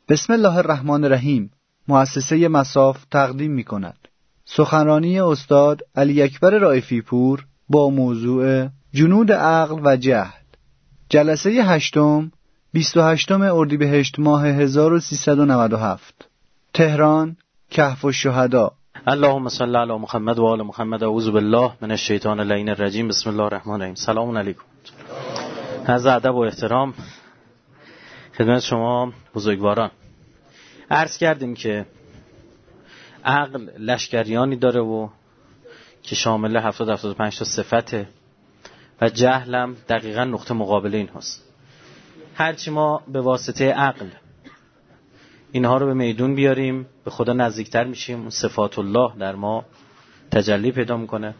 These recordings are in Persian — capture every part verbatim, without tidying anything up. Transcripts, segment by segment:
بسم الله الرحمن الرحیم. مؤسسه مصاف تقدیم می کند سخنرانی استاد علی اکبر رائفی پور با موضوع جنود عقل و جهل. جلسه هشتم بیست و هشتم اردیبهشت ماه هزار و سیصد و نود و هفت، تهران، کهف الشهدا. اللهم صل علی محمد و آل محمد. اعوذ بالله من الشیطان اللعین الرجیم. بسم الله الرحمن الرحیم. سلام علیکم. از ادب و احترام خدمت شما بزرگواران. عرض کردیم که عقل لشکریانی داره و که شامل هفتاد هفتاد و پنج تا صفته و جهلم دقیقا نقطه مقابل این هست. هرچی ما به واسطه عقل اینها رو به میدون بیاریم به خدا نزدیکتر میشیم، صفات الله در ما تجلی پیدا میکنه.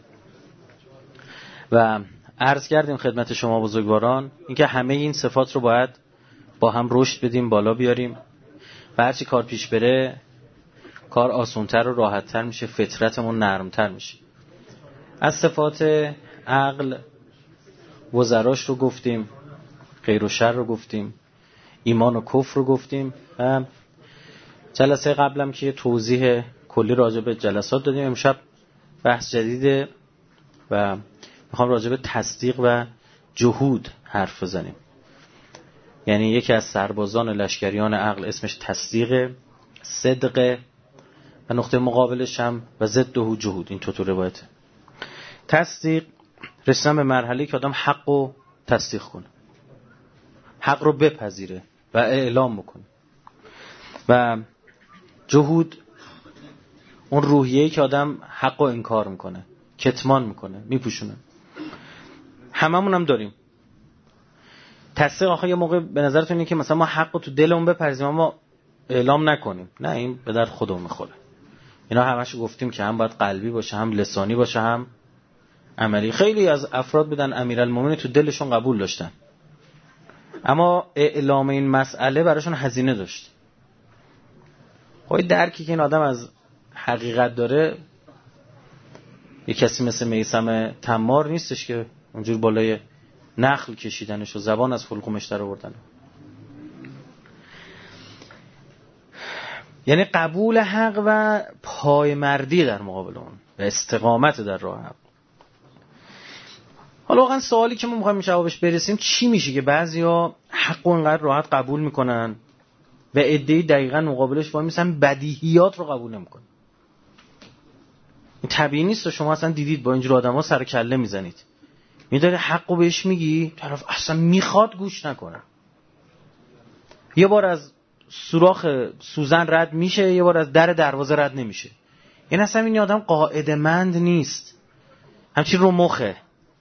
و عرض کردیم خدمت شما بزرگواران اینکه همه این صفات رو باید با هم رشد بدیم، بالا بیاریم و هرچی کار پیش بره کار آسانتر و راحتتر میشه، فطرتمون نرمتر میشه. از صفات عقل وزراش رو گفتیم، خیر و شر رو گفتیم، ایمان و کفر رو گفتیم و جلسه قبلم که توضیح کلی راجع به جلسات دادیم. امشب بحث جدیده و میخوام راجع به تصدیق و جهود حرف بزنیم. یعنی یکی از سربازان لشکریان عقل اسمش تصدیق، صدق و نقطه مقابلش هم و ضده جهود. این تو تو روایته. تصدیق رسیدن به مرحله که آدم حق رو تصدیق کنه، حق رو بپذیره و اعلام بکنه. و جهود اون روحیه‌ای که آدم حق رو انکار میکنه، کتمان میکنه، میپوشونه. هممون هم داریم. تصدیق آخه یه موقع به نظرتون اینه که مثلا ما حق رو تو دلمون بپذیریم اما اعلام نکنیم. نه، این به درد خودمون میخوره. اینا همش گفتیم که هم باید قلبی باشه، هم لسانی باشه، هم عملی. خیلی از افراد بودن امیرالمومنین تو دلشون قبول داشتن اما اعلام این مسئله براشون هزینه داشت. خب درکی که این آدم از حقیقت داره یه کسی مثل میثم تمار نیستش که اونجور بالای نخل کشیدنش و زبان از حلقومش در آوردن. یعنی قبول حق و پایمردی در مقابل اون و استقامت در راه حق. حالا واقعا سوالی که ما می‌خوایم جوابش برسیم چی میشه که بعضیا حق اونقدر راحت قبول میکنن و عده‌ای دقیقاً مقابلش وای میسن بدیهیات رو قبول نمیکنن. این طبیعی نیست. شما اصلا دیدید با اینجور آدما سر کله میزنید، میداره حقو بهش میگی، طرف اصلا میخواد گوش نکنه. یه بار از سوراخ سوزن رد میشه، یه بار از در دروازه رد نمیشه. این اصلا این آدم قاعده‌مند نیست، همچین رو مخه.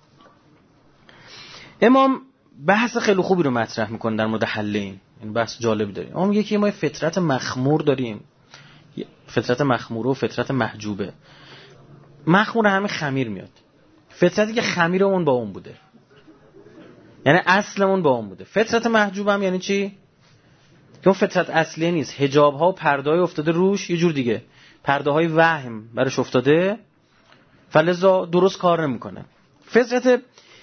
امام بحث خیلی خوبی رو مطرح میکنه در مورد حل این. این بحث جالبی داریم. امام میگه که ما فطرت مخمور داریم، فطرت مخموره و فطرت محجوبه. مخمور همین خمیر میاد، فطرتی که خمیرمون با اون بوده، یعنی اصلمون با اون بوده. فطرت محجوب هم یعنی چی؟ که اون فطرت اصلی نیست، حجاب ها و پرده های افتاده روش، یه جور دیگه پرده های وهم برش افتاده فلذا درست کار نمیکنه. فطرت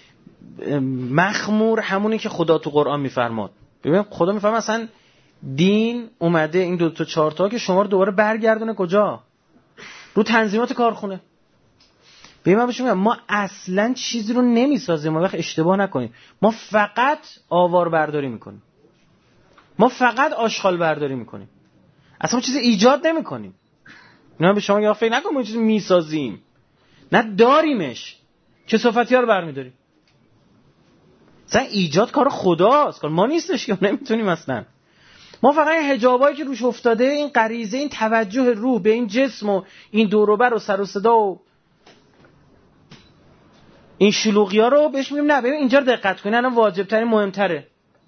مخمور همونی که خدا تو قرآن میفرماد. ببین خدا میفرماد اصلا دین اومده این دو تا چهار تا که شما رو دوباره برگردونه کجا؟ رو تنظیمات کارخونه. ببین من بهش میگم ما اصلا چیزی رو نمیسازیم. ما وقت اشتباه نکنیم، ما فقط آوار برداری میکنیم، ما فقط آشغال برداری میکنیم، اصلا ما چیزی ایجاد نمیکنیم. اینا به شما یا فکر نکن ما چیزی میسازیم، نه داریمش، کثافتی ها رو برمیداریم. اصلا ایجاد کار خداست، کار ما نیستش که نمیتونیم اصلا. ما فقط این حجابایی که روش افتاده، این غریزه، این توجه روح به این جسم و این دور و بر و سر و صدا و این شلوغی‌ها رو بهش میگیم نه ببین اینجا رو دقت کن، الان واجب ترین مهم تره.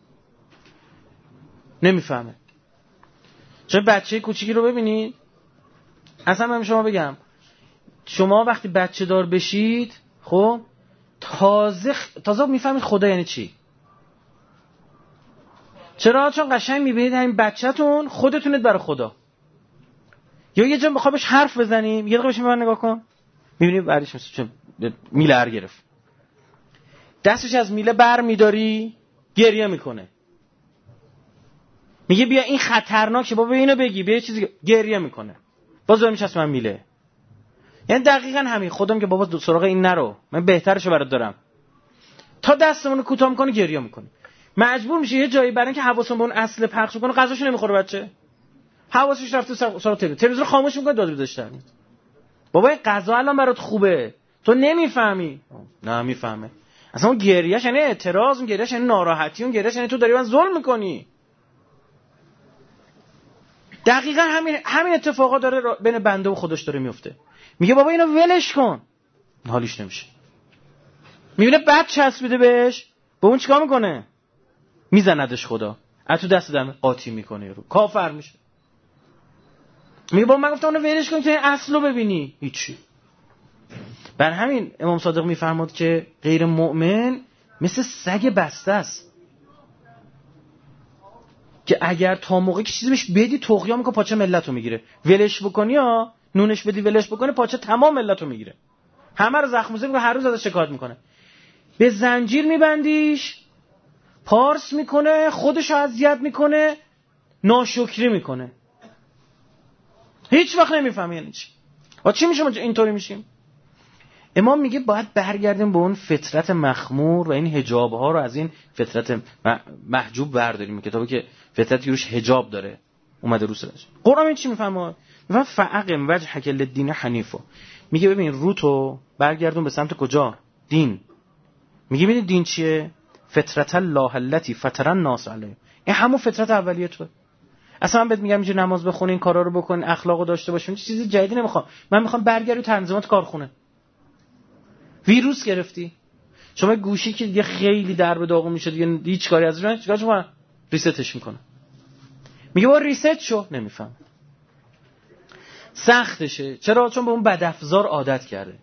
نمیفهمه. چه بچه کوچیکی رو ببینید، اصلا من شما بگم شما وقتی بچه دار بشید خب تازه تازه میفهمید خدا یعنی چی. چرا؟ چون قشنگ میبینید همین بچه‌تون خودتونید برای خدا. یا یه جا میخواد بهش حرف بزنیم، یه دقیقه بهش میبینید نگاه کن، میبینید بعدش مثل میله هر گرفت، دستش از میله بر میداری گریه میکنه. میگه بیا این خطرناکه بابا اینو بگی، بیا چیزی گریه میکنه. باز دو میشه من میله. یعنی دقیقاً همین. خودم که بابا سراغ این نرو، من بهترشو برات دارم. تا دستمون کوتاه میکنه گریه میکنه. مجبور میشه یه جایی برای اینکه حواسون به اون اصل پخش کنه، غذاشو نمیخوره بچه. حواسش رفته سراغ تلویزیون. تلویزیون خاموش میکنه داد گذاشتن. بابا این غذا الان برات خوبه. تو نمیفهمی. نه میفهمه. اصلا اون گریهش یعنی اعتراض، اون گریهش یعنی ناراحتی، اون گریهش یعنی تو داری من ظلم میکنی. دقیقاً همین همین اتفاقا داره بین بنده و خودش داره میفته. میگه بابا اینو ولش کن. حالیش نمیشه. میبینه بد چسبیده بهش، با اون چیکار میکنه؟ میزندش خدا. از تو دست دم قاطی میکنه رو. کافر میشه. میگه بابا من گفتم اونو ولش کن که اصلو ببینی. هیچی. بر همین امام صادق میفرماد که غیر مؤمن مثل سگ بسته است که اگر تا موقعی که چیزی بهش بدی طغیان میکنه، پاچه ملتو میگیره. ولش بکنی ها، نونش بدی ولش بکنی، پاچه تمام ملتو میگیره. همه رو زخم زده، هر روز ازش شکایت میکنه. به زنجیر میبندیش، پارس میکنه، خودشو اذیت میکنه، ناشکری میکنه. هیچ وقت نمیفهمی یعنی چی. آ چی میشه ما اینطوری میشیم؟ امام میگه باید برگردیم به اون فطرت مخمور و این حجاب ها رو از این فطرت محجوب برداریم. کتابی که فطرت روش حجاب داره اومده رو سرش. قرآن این چی میفهمه؟ میفهمه فاقم وجهک للدین حنیفا. میگه ببین رو تو برگردون به سمت کجا؟ دین. میگه ببین دین چیه؟ فطرت الله التي فطر الناس علیه. این همون فطرت اولیه تو. اصلا من بهت میگم اینجوری نماز بخونی، این کارا رو بکن، اخلاقو داشته باشین، چیزی جدیدی نمیخوام. من میخوام برگردی تنظیمات کارخونه. ویروس گرفتی، شما گوشی که دیگه خیلی در به داغون میشه دیگه هیچ کاری ازش نمیشه، چیکارش میکنه؟ ریستش میکنه. میگه با ریست شو. نمیفهم. سختشه. چرا؟ چون به اون بدافزار عادت کرده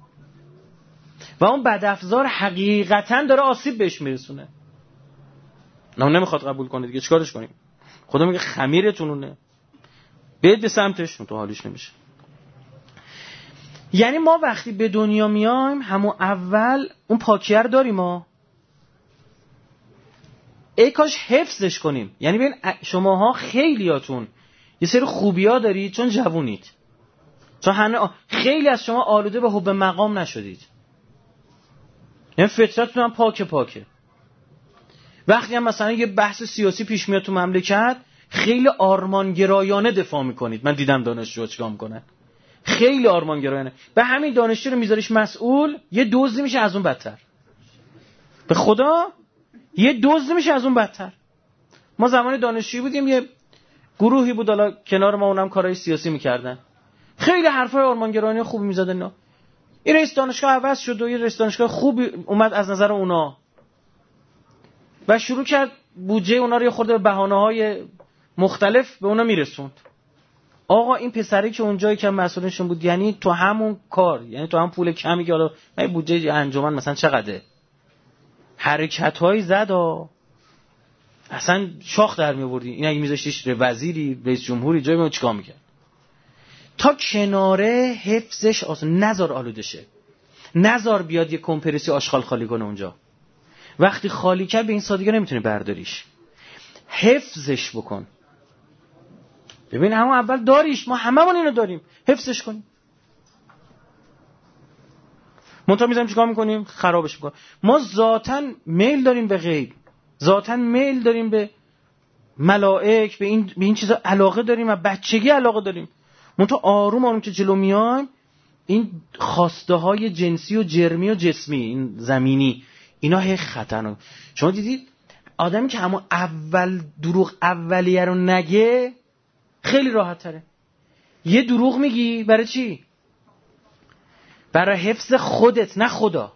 و اون بدافزار حقیقتا داره آسیب بهش میرسونه. نه نمیخواد قبول کنه دیگه، چیکارش کنیم؟ خدا میگه خمیرتونه برید به سمتش، تو حالیش نمیشه. یعنی ما وقتی به دنیا میایم همون اول اون پاکیه رو داریم ما، ای کاش حفظش کنیم. یعنی ببین شماها خیلیاتون یه سری خوبیا دارید چون جوونید، چون همه خیلی از شما آلوده به حب مقام نشدید. یعنی فطرتتون هم پاکه پاکه. وقتی هم مثلا یه بحث سیاسی پیش میاد تو مملکت خیلی آرمانگرایانه دفاع میکنید. من دیدم دانشجوها چیکار میکنن، خیلی آرمانگرایانه. به همین دانشجو رو میذاریش مسئول، یه دزدی میشه از اون بدتر. به خدا یه دزدی میشه از اون بدتر. ما زمان دانشجویی بودیم، یه گروهی بود حالا کنار ما، اونم کارهای سیاسی میکردن، خیلی حرفای آرمانگرایانه خوبی میزدن اینا. این رئیس دانشگاه عوض شد و یه رئیس دانشگاه خوبی اومد از نظر اونا و شروع کرد بودجه اونا رو یه خورده به بهانه‌های مختلف به اونا میرسوند. آقا این پسری که اونجایی که مسئولشون بود، یعنی تو همون کار، یعنی تو هم پول کمی که حالا من بودجه انجمن مثلا چقدره، حرکت‌هایی زد و اصلا شاخ در می‌آوردی. این اگه می‌ذاشتیش وزیری، رئیس جمهوری جای ما چیکار می‌کرد؟ تا کناره حفظش آسان، نذار آلوده شه، نذار بیاد یه کمپرسی آشغال خالی کنه اونجا. وقتی خالی کرد به این سادگی نمیتونی برداریش، حفظش بکن. ببین همون اول داریش، ما هممون اینو داریم، حفظش کنیم. منتها میذاریم چیکار میکنیم؟ خرابش میکنیم. ما ذاتاً میل داریم به غیب، ذاتاً میل داریم به ملائک، به این به این چیزا علاقه داریم و بچگی علاقه داریم. منتها آروم آروم که جلو میایم این خواسته های جنسی و جرمی و جسمی، این زمینی، اینا هی خطرناک. شما دیدید آدمی که همون اول دروغ اولیه رو نگه خیلی راحت تره. یه دروغ میگی برای چی؟ برای حفظ خودت، نه خدا.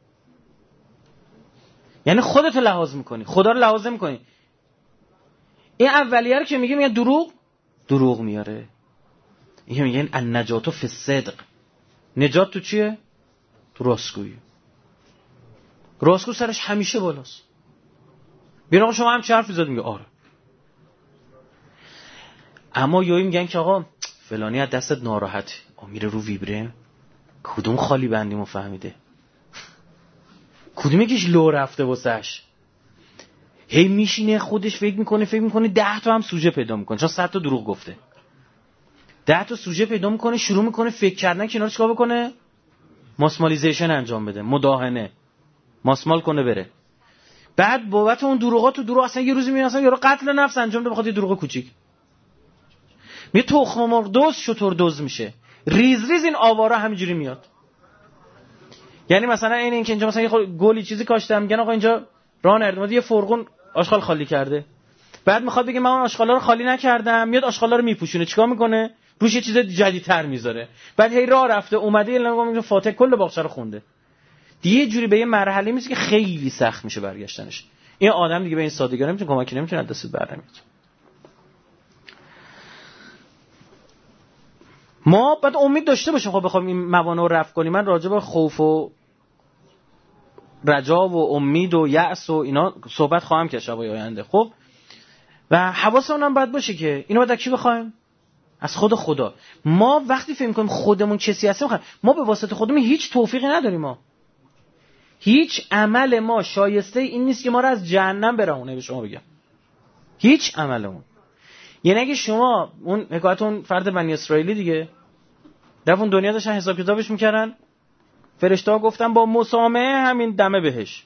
یعنی خودت رو لحاظ میکنی، خدا رو لحاظ میکنی. این اولیه رو که میگه میگه دروغ دروغ میاره. این میگه النجات فی الصدق. نجات تو چیه؟ تو راستگویی. راستگو سرش همیشه بالاست. بیان آقا شما هم چه حرفی زدید؟ میگه آره. اما یایی میگن که آقا فلانی از دستت ناراحت، میره رو ویبره، کدوم خالی بندیمو فهمیده، کدوم یکیش لو رفته واسش. هی میشینه خودش فکر میکنه فکر میکنه ده تا هم سوژه پیدا میکنه، چون صد تا دروغ گفته. ده تا سوژه پیدا میکنه، شروع میکنه فکر کردن که اینا رو چیکار بکنه؟ ماسمالیزیشن انجام بده، مداهنه، ماسمال کنه بره. بعد بابت اون دروغا تو دروغ اصلا یه روزی میاد اصلا یارو قتل نفس انجام بده بخاطر یه دروغ کوچیک. می تخم مرغ دوز شتر دوز میشه. ریز ریز این آوارا همینجوری میاد. یعنی مثلا این این که اینجا مثلا یه گلی چیزی کاشتم، میگن آقا اینجا راه نرده، یه فرغون آشغال خالی کرده. بعد میخواد بگه من اون آشغالا رو خالی نکردم، میاد آشغالا رو میپوشونه، چیکار میکنه؟ روش یه چیز جدیدتر میذاره. بعد هی راه رفته اومده الان میگه فاتح کل باغچه رو خونده. دیگه جوری به یه مرحله میشه که خیلی سخت میشه برگشتنش. این آدم دیگه به این سادگی نمیتونه کمکی نمیتونه دست بر نمیاد. ما باید امید داشته باشیم خب بخوام این موانع رو رفع کنیم. من راجع به خوف و رجا و امید و یأس و اینا صحبت خواهم کرد شبای آینده. خب و حواسمون هم باید باشه که اینو باید کی بخوایم؟ از خود خدا. ما وقتی فکر می‌کنیم خودمون کسی هستیم، ما به واسطه خودمون هیچ توفیقی نداریم. ما هیچ عمل ما شایسته این نیست که ما رو از جهنم برهونه. به شما بگم هیچ عملمون. یعنی اگه شما اون حکایت اون فرد بنی اسرائیلی دیگه در اون دنیا داشتن حساب کتابش میکردن، فرشته‌ها گفتن با مسامحه همین دمه بهش.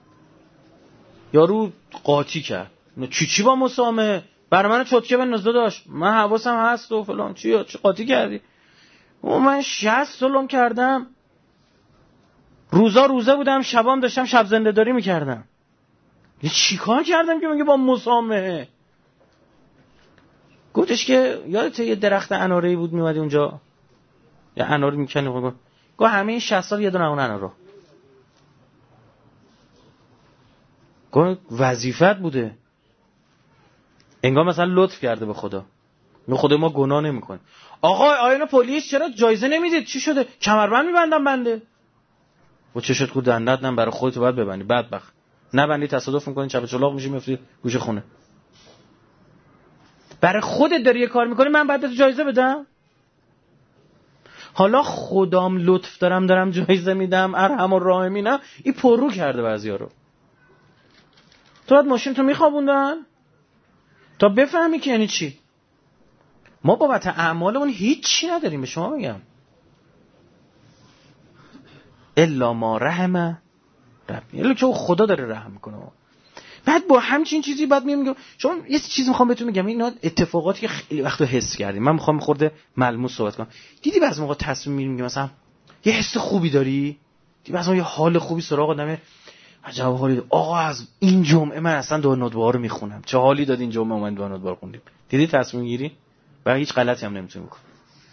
یارو قاطی کرد. چی چی با مسامحه؟ برای من چوتکه بنداز داشت، من حواسم هست و فلان. چی چی قاطی کردی؟ و من شصت سلم کردم، روزا روزه بودم، شبام داشتم شب زنده داری میکردم. یه چیکار کردم که میگه با مسامحه؟ گفتش که یادته یه درخت اناره‌ای بود میومدی اونجا یا انار میکنه؟ گفت گفت همه این شصت سال یه دونه اون انارو. گفت وظیفت بوده. انگار مثلا لطف کرده به خدا. نه خدا ما گناه نمیکنه. آقا آینه پلیس چرا جایزه نمیدید؟ چی شده؟ کمربند میبندم بنده. و چشت کو دندت نم برای خودت باید ببندی. بدبخت نبندی تصادف میکنی چپ چلاق میشی میفتی گوشه خونه. برای خودت داری یه کار میکنی، من بعد بهت جایزه بدم؟ حالا خدام لطف دارم دارم جایزه میدم، ارحم الراحمینم. این پررو کرده بعضیا رو. تو بعد ماشین تو میخوابوندن تا بفهمی که یعنی چی. ما بابت اعمالمون هیچ چی نداریم. به شما میگم الا ما رحم ربی، الا که خدا داره رحم میکنه. بعد با همچین چیزی بعد میگم شما یه چیزی میخوام بهتون میگم، اینا اتفاقاتی که خیلی وقت رو حس کردیم. من میخوام خورده ملموس صحبت کنم. دیدی بعضی موقع تصمیم میگیریم مثلا یه حس خوبی داری، دیدی بعضی موقع یه حال خوبی سراغ آدمه، عجب حالی. آقا از این جمعه من اصلا دو ندوار رو میخونم، چه حالی داد این جمعه اومد دو ندوار خوندیم. دیدی تصمیم گیری و هیچ غلطی هم نمیتونی بکنی.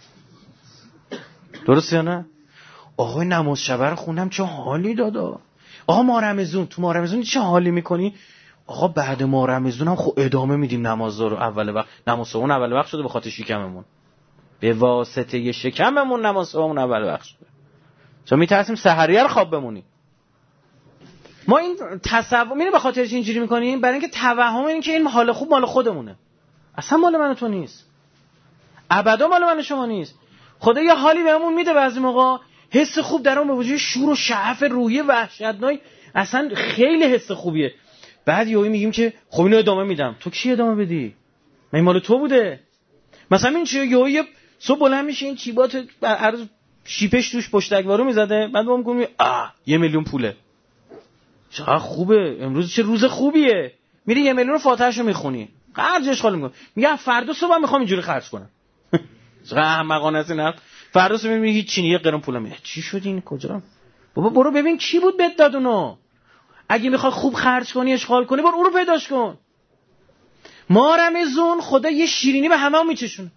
درسته یا نه؟ آقا نماز شب رو خوندم چه حالی داد. آقا ما رمضان تو ما رمضان چه حالی میکنی؟ آقا بعد ما رمضان هم خب ادامه میدیم نماز رو. اول وقت نماز صبحون اول وقت شده به خاطر شکممون، به واسطه شکممون نماز صبحون اول وقت شده، چون میترسیم سحریه رو خواب بمونیم. ما این تصور میره به خاطرش اینجوری میکنیم برای اینکه توهم این که این حال خوب مال خودمونه. اصلا مال من و تو نیست، ابدا مال من و شما نیست. خدا یه حالی بهمون میده بعضی موقع، حس خوب درون به وجود شور و شعف روحی وحشتناک، اصلا خیلی حس خوبیه. بعد یهو میگیم که خب اینو ادامه میدم. تو کی ادامه بدی؟ من مال تو بوده. مثلا این چیه یهو یه صبح بلند میشه این چیبات عرض شیپش توش پشتکوارو میزده، بعد بهم میگم آ یه میلیون پوله. چقدر خوبه امروز، چه روز خوبیه. میری یه میلیون رو فاتحه‌شو میخونی، خرجش خالی میکنی. میگه فردا صبح میخوام اینجوری خرج کنم. چقدر احمقانه است اینا. فردا صبح میگی هیچ چی، یه قرم پولم میاد. چی شد این کجا؟ بابا برو ببین کی بود بهت داد اونو. اگه میخوای خوب خرج کنی اشغال کنی برو اون رو پیداش کن. ما رمضان خدا یه شیرینی به همه میچشونه.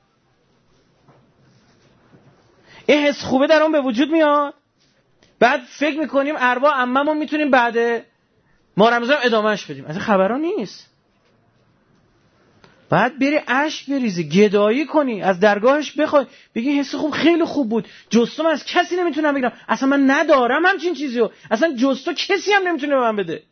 این حس خوبه در اون به وجود میاد. بعد فکر میکنیم ارواح عممون میتونیم بعد ما رمضان ادامهش بدیم. از این خبرها نیست. بعد بری اشک بریزی، گدایی کنی، از درگاهش بخوای، بگی حس خوب خیلی خوب بود، جستم از کسی نمیتونم بگیرم، اصلا من ندارم همچین چیزیو، اصلا جستو کسی هم نمیتونه به من بده.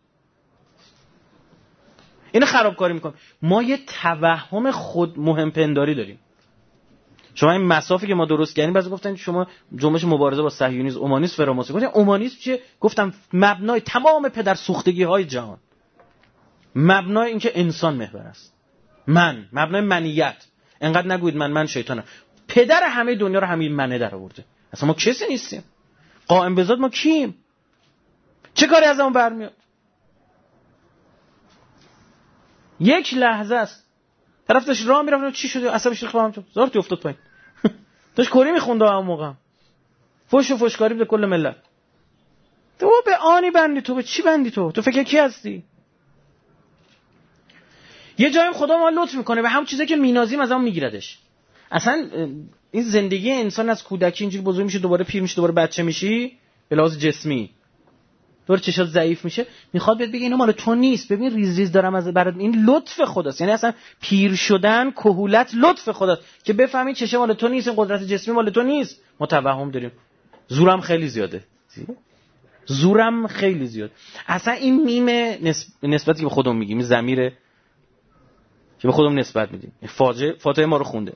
اینو خرابکاری میکنم. ما یه توهم خود مهم پنداری داریم. شما این مسافی که ما درست کردیم، بعضی گفتن شما جنبش مبارزه با صهیونیسم، اومانیسم، فراماسون. گفتن اومانیسم چیه؟ گفتم مبنای تمام پدر سوختگی های جهان. مبنای اینکه انسان محور است. من، مبنای منیت. انقدر نگوید من من شیطانم. پدر همه دنیا رو همین منه در آورده. اصلا ما کسی نیستیم. قائم به ذات ما کیم؟ چه کاری از اون برمیاد؟ یک لحظه است. طرف داشت راه میرفت، چی شده؟ عصبش ریخت هم زارتی افتاد پایین. داشت کری میخوند اون موقع. فوش و فوشکاری به کل ملت. تو به آنی بندی، تو به چی بندی تو؟ تو فکر کی هستی؟ یه جایم خدا ما لطف میکنه به همون چیزی که مینازیم از اون میگیردش. اصلا این زندگی انسان از کودکی اینجوری بزرگ میشه، دوباره پیر میشه، دوباره بچه میشی، به لحاظ جسمی دوباره چشات ضعیف میشه، میخواد بهت بگه اینو مال تو نیست. ببین ریز ریز دارم از برات، این لطف خداست. یعنی اصلا پیر شدن، کهولت لطف خداست که بفهمی چشه مال تو نیست، قدرت جسمی مال تو نیست. ما توهم داریم. زورم خیلی زیاده. زورم خیلی زیاد. اصلا این میم نسبتی که به خودمون میگیم، ضمیر که به خودمون نسبت میدیم، فاجعه فاتحه ما رو خونده.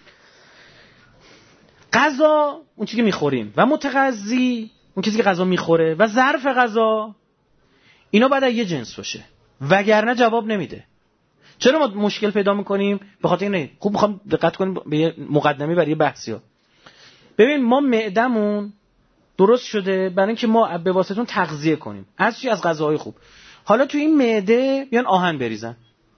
غذا اون چیزی که میخوریم و متغذی اون چیزی که غذا میخوره و ظرف غذا، اینا باید یه جنس باشه، وگرنه جواب نمیده. چرا ما مشکل پیدا میکنیم؟ به خاطر اینه. خوب میخوام دقت کنیم به مقدمه برای بحثیا. ببین ما معدمون درست شده برای اینکه ما به واسطه اون تغذیه کنیم. از چی؟ از غذاهای خوب. حالا تو این معده بیان آهن بریزن،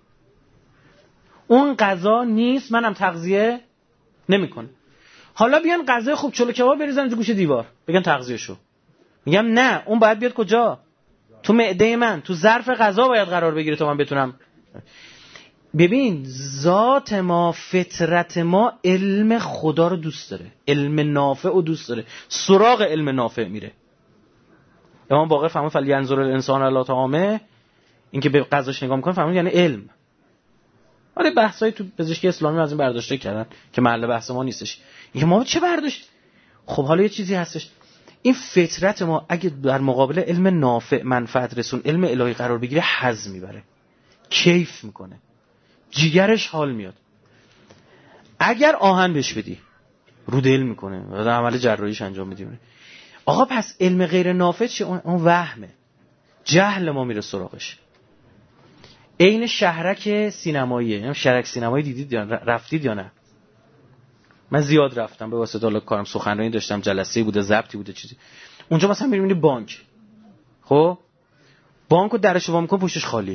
اون غذا نیست، منم تغذیه نمیکنه. حالا بیان غذای خوب چلو کباب بریزن تو گوشه دیوار، بگن تغذیه شو. میگم نه، اون باید بیاد کجا؟ تو معده من، تو ظرف غذا باید قرار بگیره تا من بتونم. ببین ذات ما، فطرت ما علم خدا رو دوست داره، علم نافع رو دوست داره، سراغ علم نافع میره. امام باقر فرمود فلینظر الانسان الی طعامه، این که به غذاش نگاه میکنه فرمود یعنی علم. آره بحثای تو پزشکی اسلامی از این برداشته کردن که محل بحث ما نیستش. اینکه ما چه برداشت؟ خب حالا یه چیزی هستش، این فطرت ما اگه در مقابل علم نافع، منفعت رسون، علم الهی قرار بگیره، حظ میبره، کیف میکنه، جیگرش حال میاد. اگر آهن بهش بدی رو دل میکنه و عمل جراحیش انجام میدیم. آقا پس علم غیر نافع چه؟ اون وهمه، جهل ما میره سراغش. عین شهرک سینماییه. هم شهرک سینمایی دیدید یا رفتید یا نه؟ من زیاد رفتم به واسطه حالا کارم، سخنرانی داشتم، جلسه بوده، ضبطی بوده، چیزی. اونجا مثلا میبینی بانک، خب بانکو درش وا میکنه پشتش خالیه.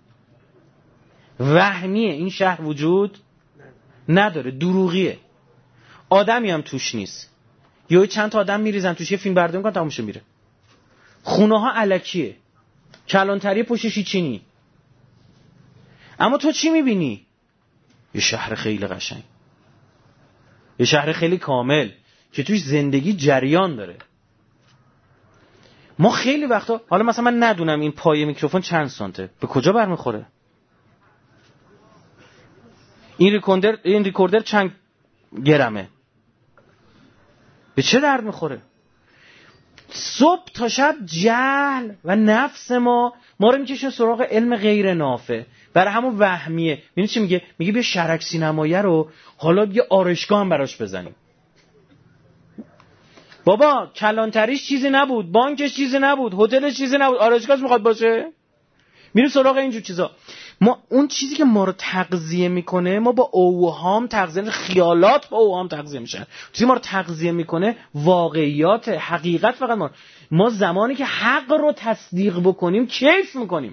وهمیه، این شهر وجود نداره، دروغیه، آدمی هم توش نیست. یا چند تا آدم میریزن توش، یه فیلم برداری میکنن تموم میره. خونه ها الکیه، کلانتری پشتش چینی. اما تو چی میبینی؟ یه شهر خیلی قشنگ، یه شهر خیلی کامل که توش زندگی جریان داره. ما خیلی وقتا، حالا مثلا من ندونم این پای میکروفون چند سانته، به کجا برمیخوره؟ این ریکوردر این ریکوردر چند گرمه، به چه درد میخوره؟ صبح تا شب جهل و نفس ما ما رو میکشن سراغ علم غیر نافع، برای همون وهمیه. میدونی چی میگه؟ میگه بیا شرک سینمایی رو حالا یه آرایشگاه هم براش بزنیم. بابا کلانتریش چیزی نبود، بانکش چیزی نبود، هتلش چیزی نبود، آرایشگاهش میخواد باشه؟ میریم سراغ اینجور چیزا. ما اون چیزی که ما رو تغذیه میکنه، ما با اوهام تغذیه، خیالات با اوهام تغذیه میشن. چیزی ما رو تغذیه میکنه واقعیات، حقیقت. فقط ما ما زمانی که حق رو تصدیق بکنیم کیف میکنیم.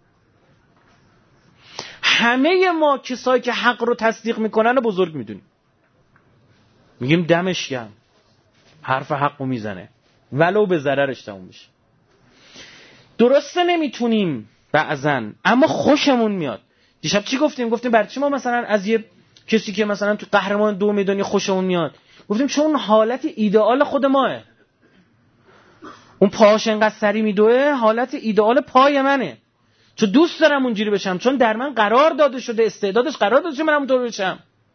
همه ما کسایی که حق رو تصدیق میکنن رو بزرگ میدونیم، میگیم دمش گرم، حرف حق رو میزنه ولو به ضررش تموم بشه. درسته نمیتونیم بعضن، اما خوشمون میاد. دیشب چی گفتیم؟ گفتیم برای چی ما مثلا از یه کسی که مثلا تو قهرمان دو میدانی خوشمون میاد؟ گفتیم چون حالت ایدئال خود ماه. اون پاش انقدر سری میدوه، حالت ایدئال پای منه، چون دوست دارم اونجوری بشم، چون در من قرار داده شده، استعدادش قرار داده شده من اونطور بشم.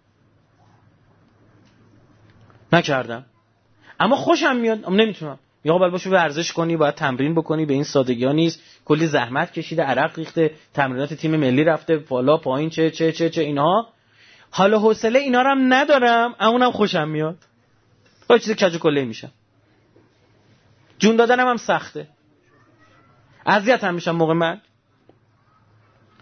نکردم اما خوشم میاد، اما نمیتونم. یا باید باشو ورزش کنی، باید تمرین بکنی، به این سادگی ها نیست. کلی زحمت کشیده، عرق ریخته، تمرینات تیم ملی رفته بالا پایین، چه چه چه چه اینها. حالا حوصله اینا رو هم ندارم، اونم خوشم میاد. با چیز کج و کله میشم. جون دادنم هم سخته. اذیت هم میشم موقع من.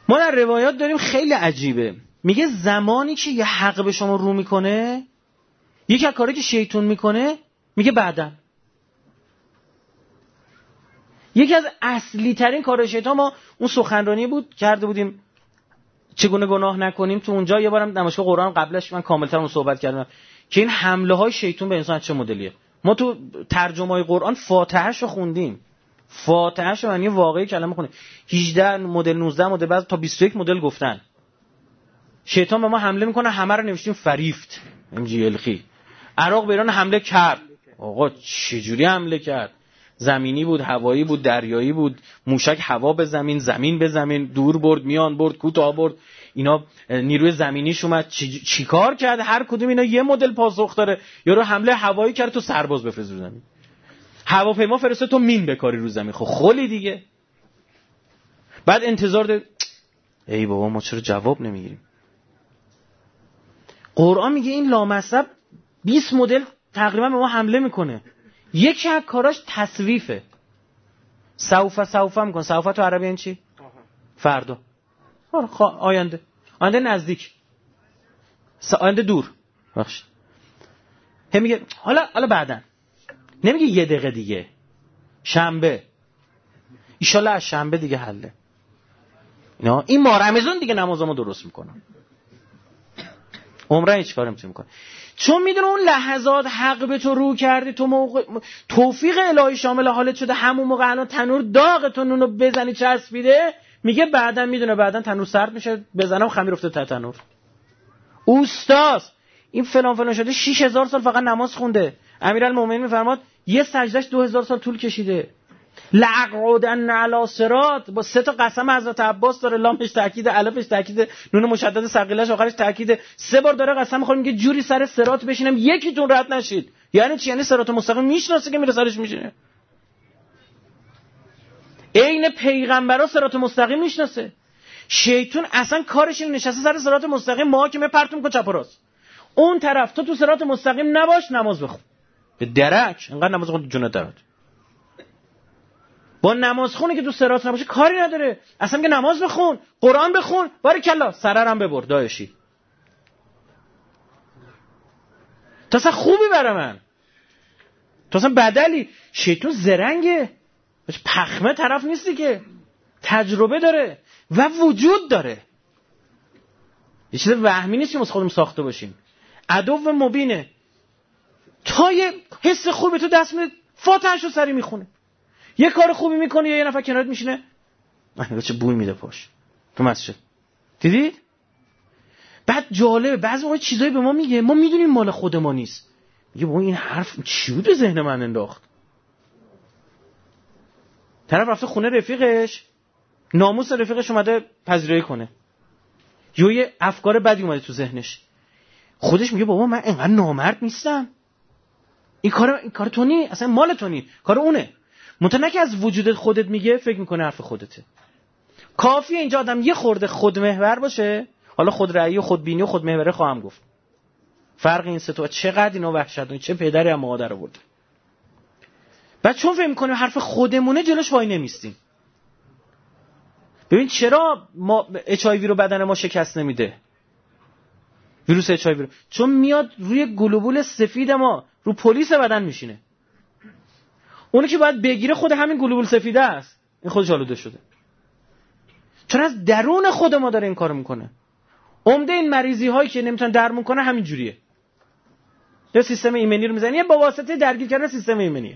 ما در روایات داریم خیلی عجیبه، میگه زمانی که یه حق به شما رو میکنه، یکی از کاری که شیطان میکنه میگه بعداً. یکی از اصلی ترین کار شیطان، ما اون سخنرانی بود کرده بودیم چگونه گناه نکنیم، تو اونجا یه بارم نمایشگاه قرآن قبلش من کاملتر اون صحبت کردم که این حمله های شیطان به انسان چه مدلیه. ما تو ترجمه های قرآن فاتحه‌شو خوندیم، فاتحه‌شو معنی واقعی کلمه خوندیم، هجده مدل، نوزده مدل، بعد تا بیست و یک مدل گفتن. شیطان به ما حمله میکنه، همه رو نوشتیم فریفت امجیلخی. عراق به ایران حمله کرد. آقا چجوری حمله کرد؟ زمینی بود، هوایی بود، دریایی بود، موشک هوا به زمین، زمین به زمین، دور برد، میان برد، کوتاه برد. اینا نیروی زمینیش اومد چی, چی کار کرد؟ هر کدوم اینا یه مدل پاسخ داره. یارو حمله هوایی کرد تو سرباز بفرست رو زمین، هواپیما فرسته تو مین بکاری رو زمین. خب خلی دیگه. بعد انتظار ده ای بابا ما چرا جواب نمیگیریم؟ قرآن میگه این لامصب بیست مدل تقریبا به ما حمله میکنه. یکی از کاراش تصویفه. سوف سوف میکنه. سوف تو عربی این چی؟ فردا. آینده. آینده نزدیک. آینده دور. بخش. هم میگه حالا حالا بعدن. نمیگه یه دقیقه دیگه. شنبه. ایشالله از شنبه دیگه حله. نه این ماه رمضان دیگه نمازمو درست میکنه. عمره هیچ کاری نمیتونه کنه. چون میدونه اون لحظات حق به تو رو کردی، تو موقع توفیق الهی شامل حالت شده، همون موقع الان تنور داغ تو نونو بزنی چسبیده، میگه بعداً میدونه بعداً تنور سرد میشه، بزنم خمیر افته تا تنور. اوستاز این فلان فلان شده شش هزار سال فقط نماز خونده. امیرالمومنین میفرماد یه سجدهش دو هزار سال طول کشیده. لعقودن علی صراط با سه تا قسم حضرت عباس داره، لامش تاکید، الفش تاکید، نون مشدد ثقیلش آخرش تاکید. سه بار داره قسم میخوره میگه جوری سر صراط بشینم یکیتون رد نشید. یعنی چی؟ یعنی صراط مستقیم میشناسه که میره سرش میشینه. عین پیغمبرا صراط مستقیم میشناسه. شیطان اصلا کارش اینه نشسته سر صراط مستقیم، محاکمه پرتون کو چپ و راست. اون طرف تو تو صراط مستقیم نباش، نماز بخون. به درک انقدر نماز خون جون درات. با نماز خونی که تو صراط نباشه کاری نداره. اصلا میگه نماز بخون، قرآن بخون، باریکلا سررم ببر دایشی. تو اصلا خوبی برای من. تو اصلا بدلی. شیطان زرنگه. پخمه طرف نیستی که. تجربه داره و وجود داره. یه چیز وهمی نیست که ما خودمون ساخته باشیم. عدو مبینه. تا یه حس خوبی تو دست میده، فاتحه‌شو سری میخونه. یه کار خوبی میکنه یا یه نفر کنارت میشینه چه بوی میده پاش تو مسجد. دیدید؟ بعد جالبه بعضی موقع چیزایی به ما میگه ما میدونیم مال خود ما نیست. میگه بابا این حرف چی بود ذهن من انداخت؟ طرف رفته خونه رفیقش، ناموس رفیقش اومده پذیرایی کنه، یا یه افکار بدی اومده تو ذهنش، خودش میگه بابا من اینقدر نامرد نیستم، این کار این کار تو نی، اصلا مال تو نی، کار اونه. متأ که از وجودت خودت میگه فکر میکنه حرف خودته. کافیه اینجا آدم یه خورده خودمحور باشه، حالا خودرأیی و خودبینی و خودمحوره خواهم گفت. فرق این سه تا چقدر اینا وحشتناکه، چه پدری هم مادر آورده. بعد چون فکر میکنیم حرف خودمونه جلوش وای نمیستیم. ببین چرا ما اچ آی وی رو بدن ما شکست نمیده؟ ویروس اچ آی وی رو چون میاد روی گلوبول سفید ما، رو پلیس بدن میشینه. اونی که باید بگیره خود همین گلوبول سفیده است. این خودش آلوده شده. چون از درون خود ما داره این کارو میکنه. عمده این مریضی هایی که نمیتونن درمون کنه همین جوریه. یا سیستم ایمنی رو میزنه با واسطه درگیر کردن سیستم ایمنیه.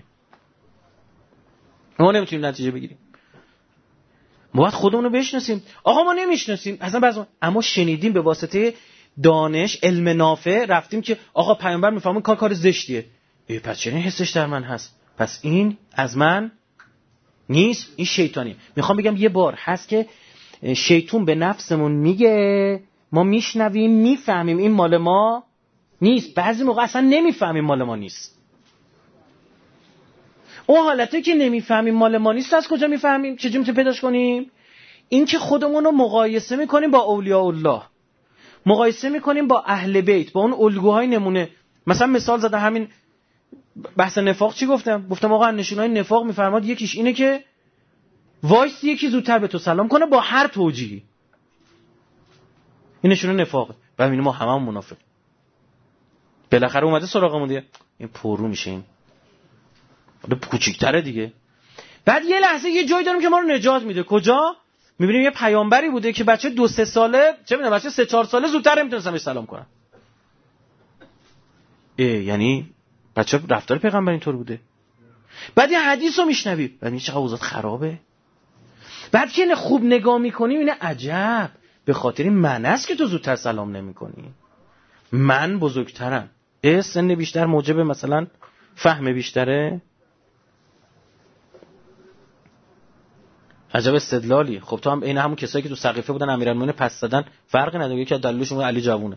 ما نمیتونیم نتیجه بگیریم. ما باید خودمون رو بشناسیم. آقا ما نمیشناسیم اصلا بعضی، اما شنیدیم به واسطه دانش، علم نافع رفتیم که آقا پیامبر میفهمه کار کار زشتیه. ای پس چرا این حسش در من هست؟ پس این از من نیست، این شیطانی. میخوام بگم یه بار هست که شیطان به نفسمون میگه، ما میشنویم میفهمیم این مال ما نیست. بعضی موقع اصلا نمیفهمیم مال ما نیست. اون حالته که نمیفهمیم مال ما نیست از کجا میفهمیم؟ چجوری میتونیم پیداش کنیم؟ این که خودمون رو مقایسه میکنیم با اولیاء الله، مقایسه میکنیم با اهل بیت، با اون الگوهای نمونه. مثلا مثال زدم همین بحث نفاق چی گفتم؟ گفتم آقا نشونهای نفاق میفرماد یکیش اینه که وایس یکی زودتر به تو سلام کنه با هر توجیهی. این نشونه نفاقه. و ببین ما هممون منافق. بالاخره اومده سراغمون دیگه. این پررو میشه این. حالا کوچیک‌تره دیگه. بعد یه لحظه یه جایی داریم که ما رو نجات میده. کجا؟ میبینیم یه پیامبری بوده که بچه دو سه ساله، چه میدونم بچه سه چهار ساله زودتر نمیتونستن بهش سلام کنن. ای یعنی بچه رفتار پیغمبر اینطور بوده. بعد یه حدیث رو میشنوی، بعد میگه چقدر اوضاع خرابه. بعد که خوب نگاه میکنیم اینه عجب، به خاطر این من است که تو زودتر سلام نمیکنی. من بزرگترم. اه سن بیشتر موجب مثلا فهم بیشتره. عجب استدلالی. خب تو هم این همون کسایی که تو سقیفه بودن امیرالمومنین پس دادن فرقی نداره، یکی از دلیلشون علی جوونه.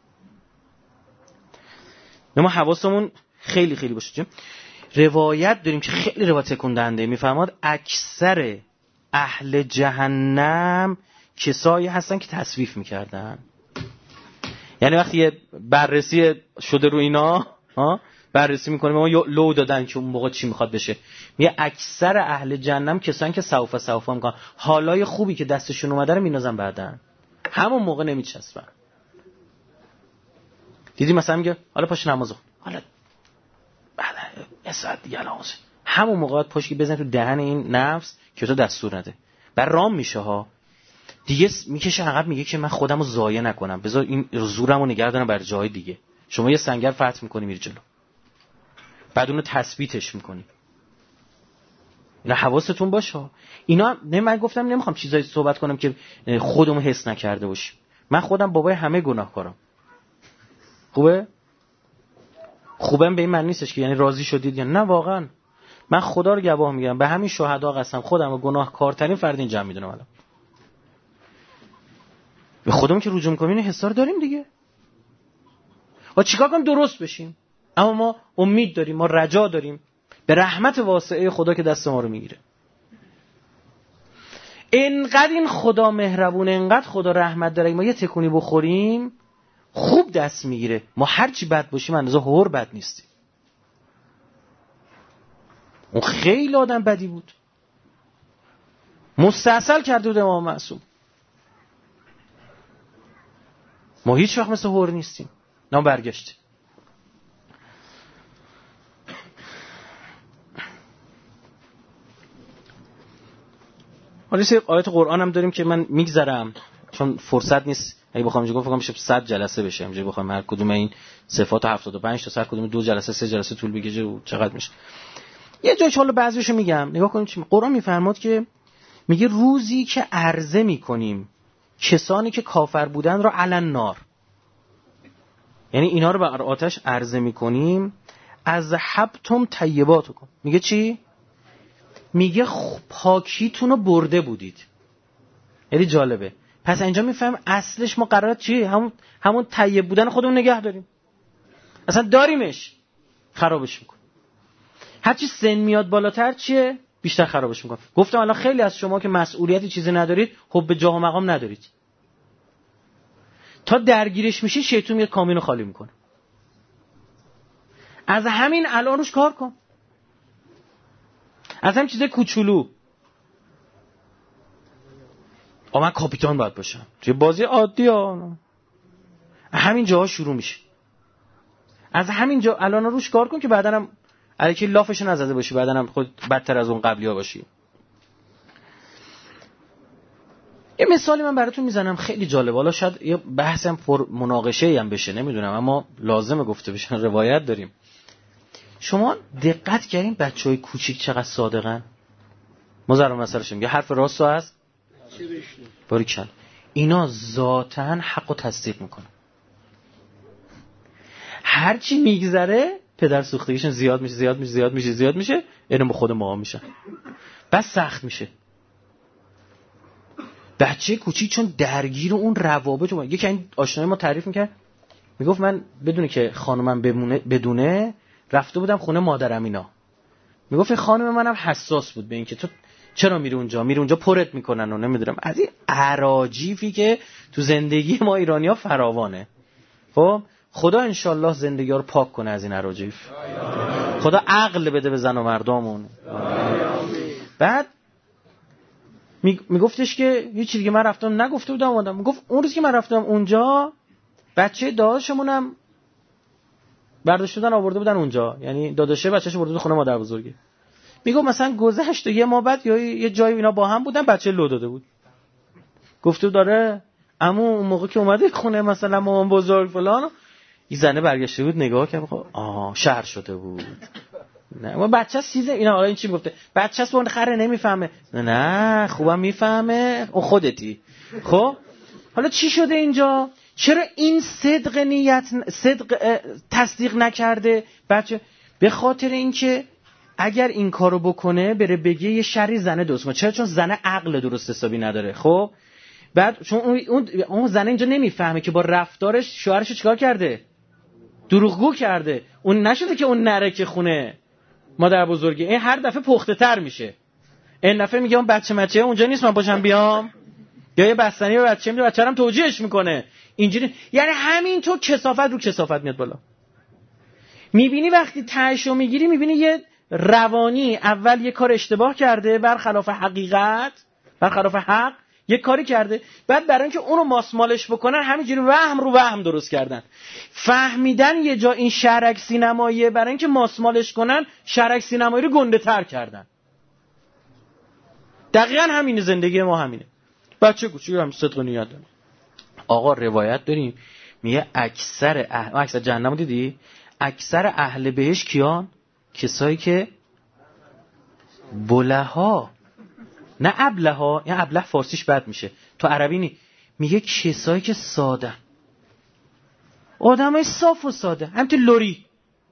ما حواسمون خیلی خیلی باشه. روایت داریم که خیلی روایت تکون دهنده میفرماد اکثر اهل جهنم کسایی هستن که تصویف میکردن. یعنی وقتی یه بررسی شده رو اینا ها بررسی میکنیم ما لو دادن که اون موقع چی میخواد بشه، میگه اکثر اهل جهنم کسایی که سوف سوف میکنن حالای خوبی که دستشون اومده رو مینازن بعدن، همون موقع نمیچسبن. دیدی مثلا میگه حالا پاش نماز خون، حالا بعد یه ساعت دیگه نماز، همون موقع پاشی بزن تو دهن این نفس که تو دستور نده. بر رام میشه ها دیگه، میکشه عقب، میگه که من خودم رو ضایع نکنم، بذار این زورم رو نگه دارم بر جای دیگه. شما یه سنگر فتح میکنی میری جلو، بعد اونو تثبیتش میکنی. اینا حواستون باشه. اینا نه من گفتم نمیخوام چیزایی صحبت کنم که خودمو حس نکرده باشیم. من خودم بابای همه گناهکارم. خوبه؟ خوبم به این معنی نیستش که یعنی راضی شدید یا نه، واقعا من خدا رو گواه میگم، به همین شهدا قسم خودم و گناهکارترین فرد این جمع میدونم الان. به خودمون که رجوع می‌کنیم این حسار داریم دیگه. و چیکار کنیم درست بشیم؟ اما ما امید داریم، ما رجا داریم به رحمت واسعه خدا که دست ما رو میگیره. اینقدر این خدا مهربونه، اینقدر خدا رحمت داره، ما یه تکونی بخوریم خوب دست میگیره. ما هر چی بد باشیم اندازه هور بد نیستیم. اون خیلی آدم بدی بود، مستعسل کرده بود امام معصوم. ما هیچ وقت مثل هور نیستیم. نه برگشت. حالا یه آیت قرآن هم داریم که من میگذرم چون فرصت نیست. اگه بخوام اینجا گفتم میشه صد جلسه بشه. اینجا بخوام هر کدوم این صفات هفتاد و پنج تا هر کدوم دو جلسه سه جلسه طول بکشه چقدر میشه. یه جایی حالا بعضیشو میگم نگاه کنید چی قرآن میفرماد که میگه روزی که عرضه میکنیم کسانی که کافر بودن رو علن نار، یعنی اینا رو بر آتش عرضه میکنیم، از حبتم طیباتکم. میگه چی؟ میگه پاکیتون رو برده بودید. یعنی جالبه. پس اینجا میفهم اصلش ما قراره چی؟ همون همون طیب بودن خودمون نگه داریم. اصلا داریمش خرابش میکنه. هرچی سن میاد بالاتر چیه؟ بیشتر خرابش میکنه. گفتم الان خیلی از شما که مسئولیتی چیزی ندارید، حب به جاه و مقام ندارید. تا درگیرش میشی شیطون میاد کامینو خالی میکنه. از همین الان روش کار کن. از همین چیزای کوچولو. آ من کاپیتان باید باشم. چه بازی عادی ها. همین جاها شروع میشه. از همین جا الان روش کار کن که بعداً هم الکی لافش نزده باشی، بعداً هم خود بدتر از اون قبلی‌ها باشی. یه مثالی من براتون میزنم خیلی جالب. حالا شاید یه بحثم پر مناقشه‌ای هم بشه نمیدونم، اما لازمه گفته بشه. روایت داریم. شما دقت کردین بچهای کوچیک چقدر صادقن؟ ما ضرب مثالش میگه حرف راستو هست باریکن. اینا ذاتاً حقو تصدیق میکنن. هر چی میگذره پدر سوختگیشون زیاد میشه زیاد میشه زیاد میشه زیاد میشه اینو به خود ما میشن. بس سخت میشه. بچه کوچیک چون درگیر اون روابط اون یکی این آشنای ما تعریف میکرد، میگفت من بدون که خانومم بمونه بدونه رفته بودم خونه مادرم اینا. میگفت خانم منم حساس بود به این که تو چرا میری اونجا میری اونجا پرت میکنن و نمیدونم از این اراجیفی که تو زندگی ما ایرانی‌ها فراوانه. خب خدا انشالله زندگی ها رو پاک کنه از این اراجیف. خدا عقل بده به زن و مردامون. بعد میگفتش که هیچ دیگه من رفتم نگفته بودم اومدم. میگفت اون روز که من رفتم اونجا بچه داداشمونم برداشته بودن آورده بودن اونجا، یعنی داداشه بچه‌ش برده بود خونه مادر بزرگی. میگفت مثلا گذشت یه ما بعد یا یه جایی اینا با هم بودن بچه لو داده بود. گفته داره عمو اون موقع که اومده خونه مثلا مامان بزرگ فلان این زنه برگشته بود نگاه کرد خب آها شهر شده بود. نه ما بچه سیزه اینا حالا این چی میگفته بچه‌س اون خره نمیفهمه. نه نه خوبم میفهمه اون خودتی. خب حالا چی شده اینجا؟ چرا این صدق نیت صدق تصدیق نکرده بچه؟ به خاطر اینکه اگر این کارو بکنه بره بگه یه شری زنه درست کنه. چرا؟ چون زنه عقل درست حسابی نداره. خب بعد چون اون اون زنه اینجا نمیفهمه که با رفتارش شوهرش چیکار کرده، دروغگو کرده. اون نشده که اون نره که خونه مادر بزرگی، این هر دفعه پخته تر میشه. این دفعه میگه اون بچه مچه اونجا نیست من باشم بیام، یا یه بستنی به بچه میده بچه‌رم توجیهش میکنه اینجوری. یعنی همینطور کثافت رو کثافت میاد بالا. میبینی وقتی تهشو میگیری میبینی یه روانی اول یه کار اشتباه کرده برخلاف حقیقت، برخلاف حق یه کاری کرده، بعد برای اینکه اونو ماسمالش بکنن همینجوری وهم رو وهم درست کردن. فهمیدن یه جا این شرک سینماییه، برای اینکه ماسمالش کنن شرک سینمایی رو گنده تر کردن. دقیقاً همینه زندگی ما همینه. بچه کوچیک هم صدق نیت داره. آقا روایت داریم میگه اکثر اهل اکثر جهنم دیدی؟ اکثر اهل بهشت کیان؟ کسایی که بلها نه ابلها، یعنی ابله فارسیش بد میشه تو عربی نی. میگه کسایی که ساده، آدمای صاف و ساده، همین لوری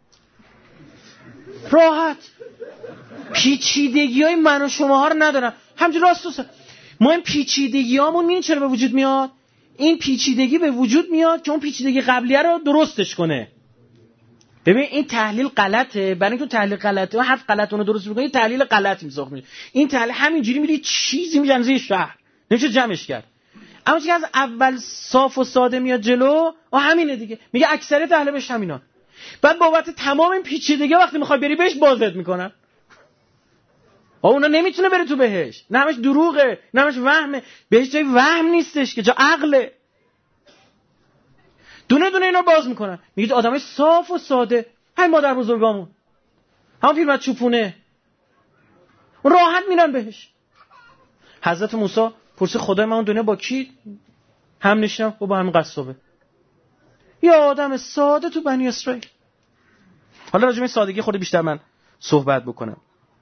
راحت، پیچیدگی های من و شماها رو ندارن، همینجوری راست و ساده. ما این پیچیدگی هامون می‌بینی چرا به وجود میاد؟ این پیچیدگی به وجود میاد که اون پیچیدگی قبلیه رو درستش کنه. ببین این تحلیل غلطه، برای اینکه تحلیل غلطه و حرف غلط اون رو درست می‌کنه، تحلیل غلط میساخت میشه. این تحلیل همینجوری میری چیزی میزنه زیر شهر نمیشه جمعش کرد. اما چیزی از اول صاف و ساده میاد جلو و همینه دیگه. میگه اکثریت اهل بهشت همینا. بعد بابت تمام این پیچیدگی وقتی میخوای بری بهش بازت میکنن. اونا نمیتونه بره تو بهش، نه همش دروغه، نه همش وهمه. بهش جای وهم نیستش که جا عقله. دونه دونه اینا باز میکنن. میگید آدمای صاف و ساده، همین مادر بزرگامون، همون پیرمرد چوپونه، اون راحت میرن بهش. حضرت موسی پرسه خدای من اون دنیا با کی هم نشینم؟ با همین قصابه. یا آدم ساده تو بنی اسرائیل. حالا راجع به سادگی خود بیشتر من صحبت بکنم.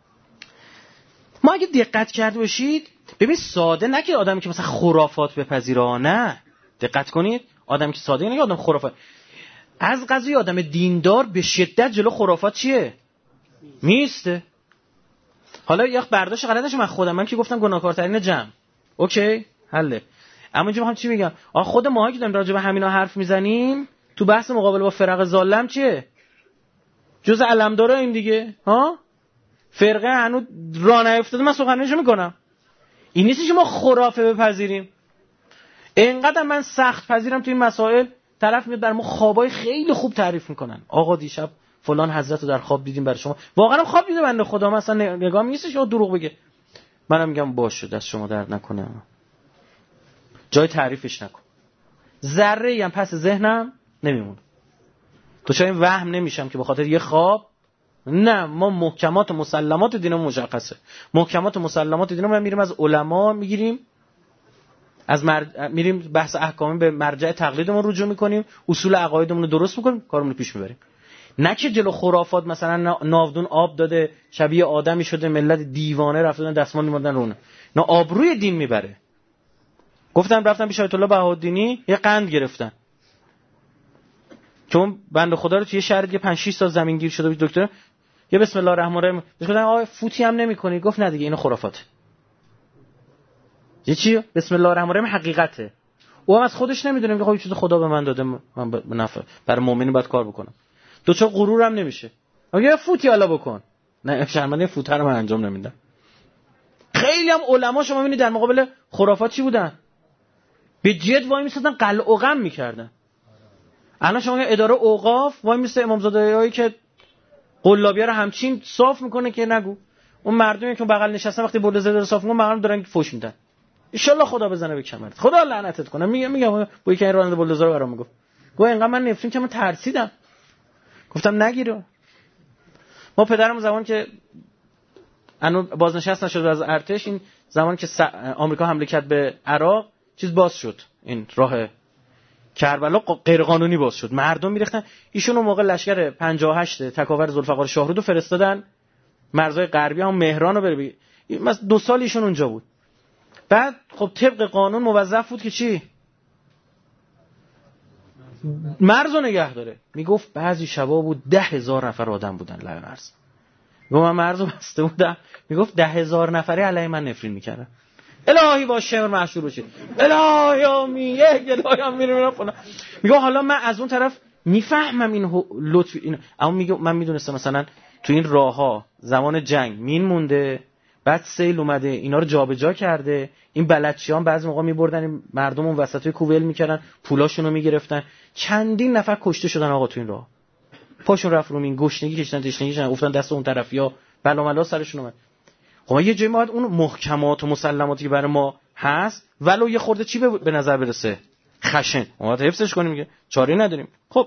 ما اگه دقت کرده باشید ببین ساده نه که آدمی که مثلا خرافات بپذیره، نه، دقت کنید آدمی که ساده نه که آدم خرافات. از قضیه آدم دیندار به شدت جلو خرافات چیه؟ میسته. حالا یه برداشت غلطش من خودم من که گفتم گناهکارترین جمع. اوکی حله. اما اینجا میخوام چی بگم؟ آخه خود ماها که داریم راجع به همینا حرف میزنیم تو بحث مقابله با فرق ظالم چیه؟ جز علمدارا این دیگه ها؟ فرقه هنوز راه نیفتاده من سخنرانیشو میکنم. این نیست که ما خرافه بپذیریم. اینقدر من سخت پذیرم تو این مسائل، طرف میاد در ما خوابای خیلی خوب تعریف میکنن. آقا دیشب فلان حضرت رو در خواب دیدیم برای شما. واقعا خواب دیده بنده خدا، مثلا نگاه نیستش یا دروغ بگه. منم میگم باشه دست شما درد نکنه، جای تعریفش نکن. ذره ای هم پس ذهنم نمیمونه. تو چرا این وهم نمیشم که به خاطر یه خواب؟ نه، ما محکمات و مسلمات دینمون مشخصه. محکمات و مسلمات دینمون میریم از علما میگیریم، از مر... میریم بحث احکامی به مرجع تقلیدمون رجوع میکنیم، اصول عقایدمون رو درست میکنیم، کارمون رو پیش میبریم. نه که جلو خرافات مثلا ناودون آب داده شبیه آدمی شده ملت دیوانه رفتن دستمال میموندن رونه. نه، آبروی دین میبره. گفتم رفتن پیش آیت الله بهاءالدینی یه قند گرفتن چون بنده خدا رو توی شهر دیگه پنج شش سال زمین گیر شده بود. دکتر یه بسم الله الرحمن الرحیم گفتن آقا فوتی هم نمی‌کنی. گفت نه دیگه اینو خرافاته. یه چی بسم الله الرحمن الرحیم حقیقته. او هم از خودش نمیدونه که خب چیز خدا به من داده، من به نفع برای مؤمنی باید کار بکنم. دو چه غرورم نمیشه. اگه فوتی حالا بکن. نه شرمنده فوت رو من انجام نمیدم. خیلی هم علما شما میبینید در مقابل خرافات چی بودن؟ به جد وای میسادن قلع و قم میکردن. الان شما اداره اوقاف وای میسته امامزاده‌هایی که قلابی‌ها رو همچین صاف میکنه که نگو. اون مردمی که بغل نشستن وقتی بولدوزر رو صاف می‌کنن مردم دارن فوش میدن. ان شاءالله خدا بزنه به کمرت. خدا لعنتت کنه. میگم میگم با یکی این راننده بولدوزر رو برام میگفت. گفت اینقدر من نفرین که من ترسیدم. گفتم نگیرو. ما پدرم زمان که انو بازنشست نشد از ارتش، این زمان که س... آمریکا حمله کرد به عراق چیز باز شد، این راه کربلا غیر قانونی باز شد، مردم میریختن. ایشون اون موقع لشکر پنجاه و هشت تکاور ذوالفقار شاهرود رو فرستادن مرزهای غربی، هم مهران رو بره. مثلا دو سال ایشون اونجا بود. بعد خب طبق قانون موظف بود که چی؟ مرز رو نگه داره. میگفت بعضی شبا بود ده هزار نفر آدم بودن لای مرز. میگفت من مرز رو بسته بودم، میگفت ده هزار نفری علیه من نفرین میکردن. الهی با شمر مشهور بشید، الهی آمی یک الهی آمی میرم فلان. میگه حالا من از اون طرف میفهمم این لطف این، اما میگه من میدونستم مثلا تو این راهها زمان جنگ مین مونده، بعد سیل اومده اینا رو جابجا کرده، این بلدشیان بعضی موقع میبردن مردم اون وسطای کوول میکردن، پولاشون رو میگرفتن، چندین نفر کشته شدن آقا تو این راه. پاشون رفت رو این گشنگی کشتن تشنگی کشتن افتادن دست اون طرفیا، بلا ملا سرشون اومد. خب یه جایی ما اون محکمات و مسلماتی که برای ما هست ولو یه خورده چی به نظر برسه خشن، ما باید حفظش کنیم دیگه، چاره نداریم. خب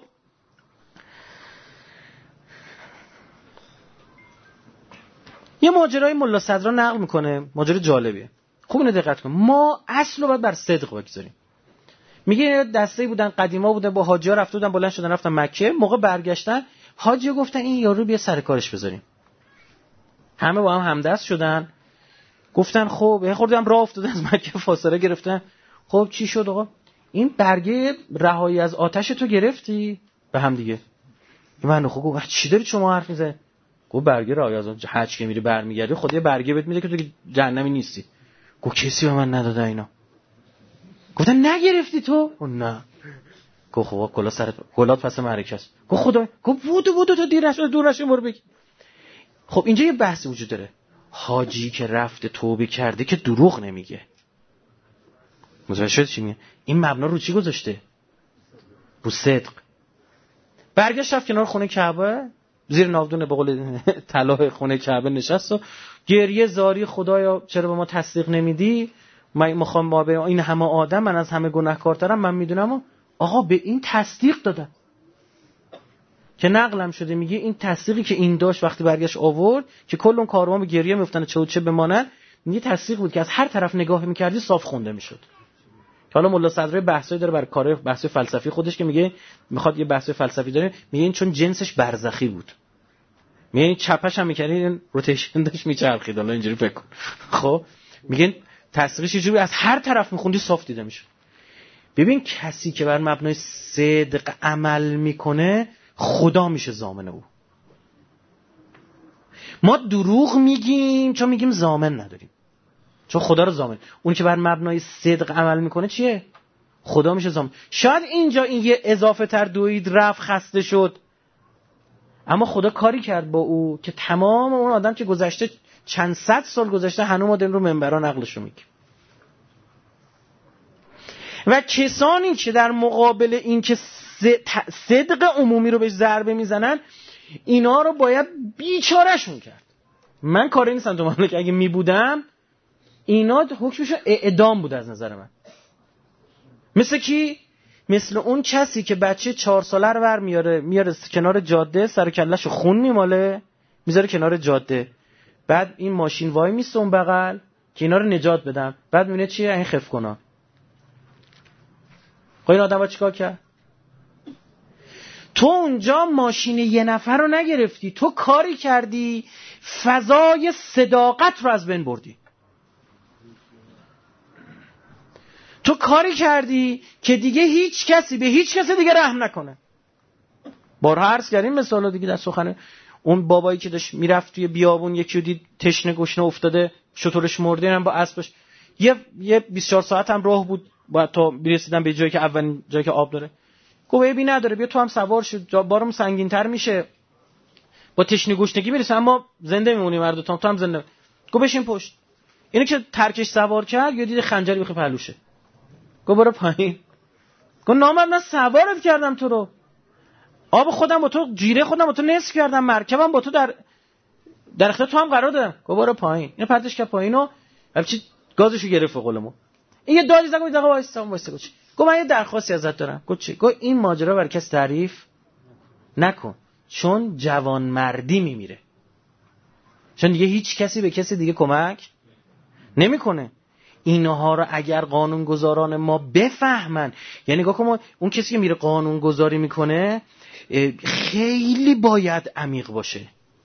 یه ماجرای ملا صدرا نقل میکنه، ماجرا جالبیه، خوب اینو دقت کن. ما اصل رو باید بر صدق بگذاریم. میگه دسته‌ای بودن قدیما بوده با حاجی‌ها رفته بودن بلند شدن رفتن مکه، موقع برگشتن حاجی‌ها گفتن این یارو بیا سر کارش بذاریم. همه با هم همدست شدن، گفتن خب یه خورده هم راه افتادن از مکه فاصله گرفتن. خب چی شد آقا؟ این برگه رهایی از آتش تو گرفتی؟ به هم دیگه. من خب گفت چی داری شما حرف میزنی؟ گفت برگه رهایی از حج که میری برمیگردی خدا یه برگه بهت میده که تو جهنمی نیستی. گفت کسی به من نداده اینا. گفتن نگرفتی تو؟ گفت نه. گفت خب کلا سرت کلات پس معرکه است. گفت خدا گفت بودو بودو تو دیر نشد دور نشی برو بگی. خب اینجا یه بحثی وجود داره. حاجی که رفته توبه کرده که دروغ نمیگه. متوجه شد چی میگه؟ این مبنا رو چی گذاشته؟ رو صدق. برگشت رفت کنار خونه کعبه، زیر ناودون به قول طلای خونه کعبه نشست و گریه زاری خدایا چرا به ما تصدیق نمیدی؟ من میخوام ما به این همه آدم من از همه گناهکارترم من میدونم و آقا به این تصدیق دادن. که نقلم شده میگه این تصدیقی که این داشت وقتی برگشت آورد که کل اون کاروان به گریه میافتن چه و چه بمانن، میگه تصدیق بود که از هر طرف نگاه میکردی صاف خونده میشد. حالا ملا صدرای بحثایی داره برای کار بحث فلسفی خودش که میگه میخواد یه بحث فلسفی داره، میگه این چون جنسش برزخی بود، میگه این چپش هم میکردی این روتیشن داشت میچرخید. حالا اینجوری فکر کن. خب میگه تصدیقش یه جوری از هر طرف میخوندی صاف دیده میشد. ببین کسی که بر مبنای صدق عمل میکنه خدا میشه ضامن او. ما دروغ میگیم چون میگیم ضامن نداریم، چون خدا رو ضامن. اون که بر مبنای صدق عمل میکنه چیه؟ خدا میشه ضامن. شاید اینجا این یه اضافه تر دوید رفت خسته شد، اما خدا کاری کرد با او که تمام اون آدم که گذشته چند صد سال گذشته هنوز ما داریم رو منبرها نقلش رو میگیم. و کسانی که در مقابل این که صدق عمومی رو بهش ضربه میزنن اینا رو باید بیچارهشون کرد. من کاری نیستم تو مملکت، اگه میبودم اینا حکمشون اعدام بود از نظر من. مثل کی؟ مثل اون کسی که بچه چهار ساله رو ور میاره میاره کنار جاده سر کلهشو خون میماله میذاره کنار جاده، بعد این ماشین وای میسته اون بغل که اینا رو نجات بدم، بعد میبینه چیه این خف کنه. خب این آدم با چیکار کرد؟ تو اونجا ماشین یه نفر رو نگرفتی، تو کاری کردی فضای صداقت رو از بین بردی. تو کاری کردی که دیگه هیچ کسی به هیچ کسی دیگه رحم نکنه. بارها عرض کردیم مثلا دیگه در سخن اون بابایی که داشت میرفت توی بیابون یکی رو دید تشنه گشنه افتاده شترش مرده، هم با اسبش یه یه بیست و چهار ساعت هم راه بود باید تا برسیدن به جایی که اولین جایی که آب داره. گفت ببین نداره بیا تو هم سوار شو، بارم سنگین‌تر میشه با تشنه گشنگی میرسه اما زنده میمونی مرد تو تو هم زنده. گفت بشین پشت. اینو که ترکش سوار کرد یا دید خنجری بخی پهلوشه. گفت برو پایین. گفت نامرد من سوارت کردم تو رو، آب خودم با تو جیره خودم با تو نصف کردم، مرکبم با تو در در اختیار تو هم قرار دادم. گفت برو پایین. اینو پرتش کرد پایینو، همچی گازشو گرفت قولمو. این یه دادی زد گفت آقا وایسا وایسا گفت گفت من یه درخواستی ازت دارم. گفت چی؟ گفت این ماجرا برای کس تعریف نکن چون جوانمردی میمیره. چون دیگه هیچ کسی به کسی دیگه کمک نمیکنه. اینها رو اگر قانونگذاران ما بفهمن، یعنی نگاه کن اون کسی که میره قانونگذاری میکنه خیلی باید عمیق باشه.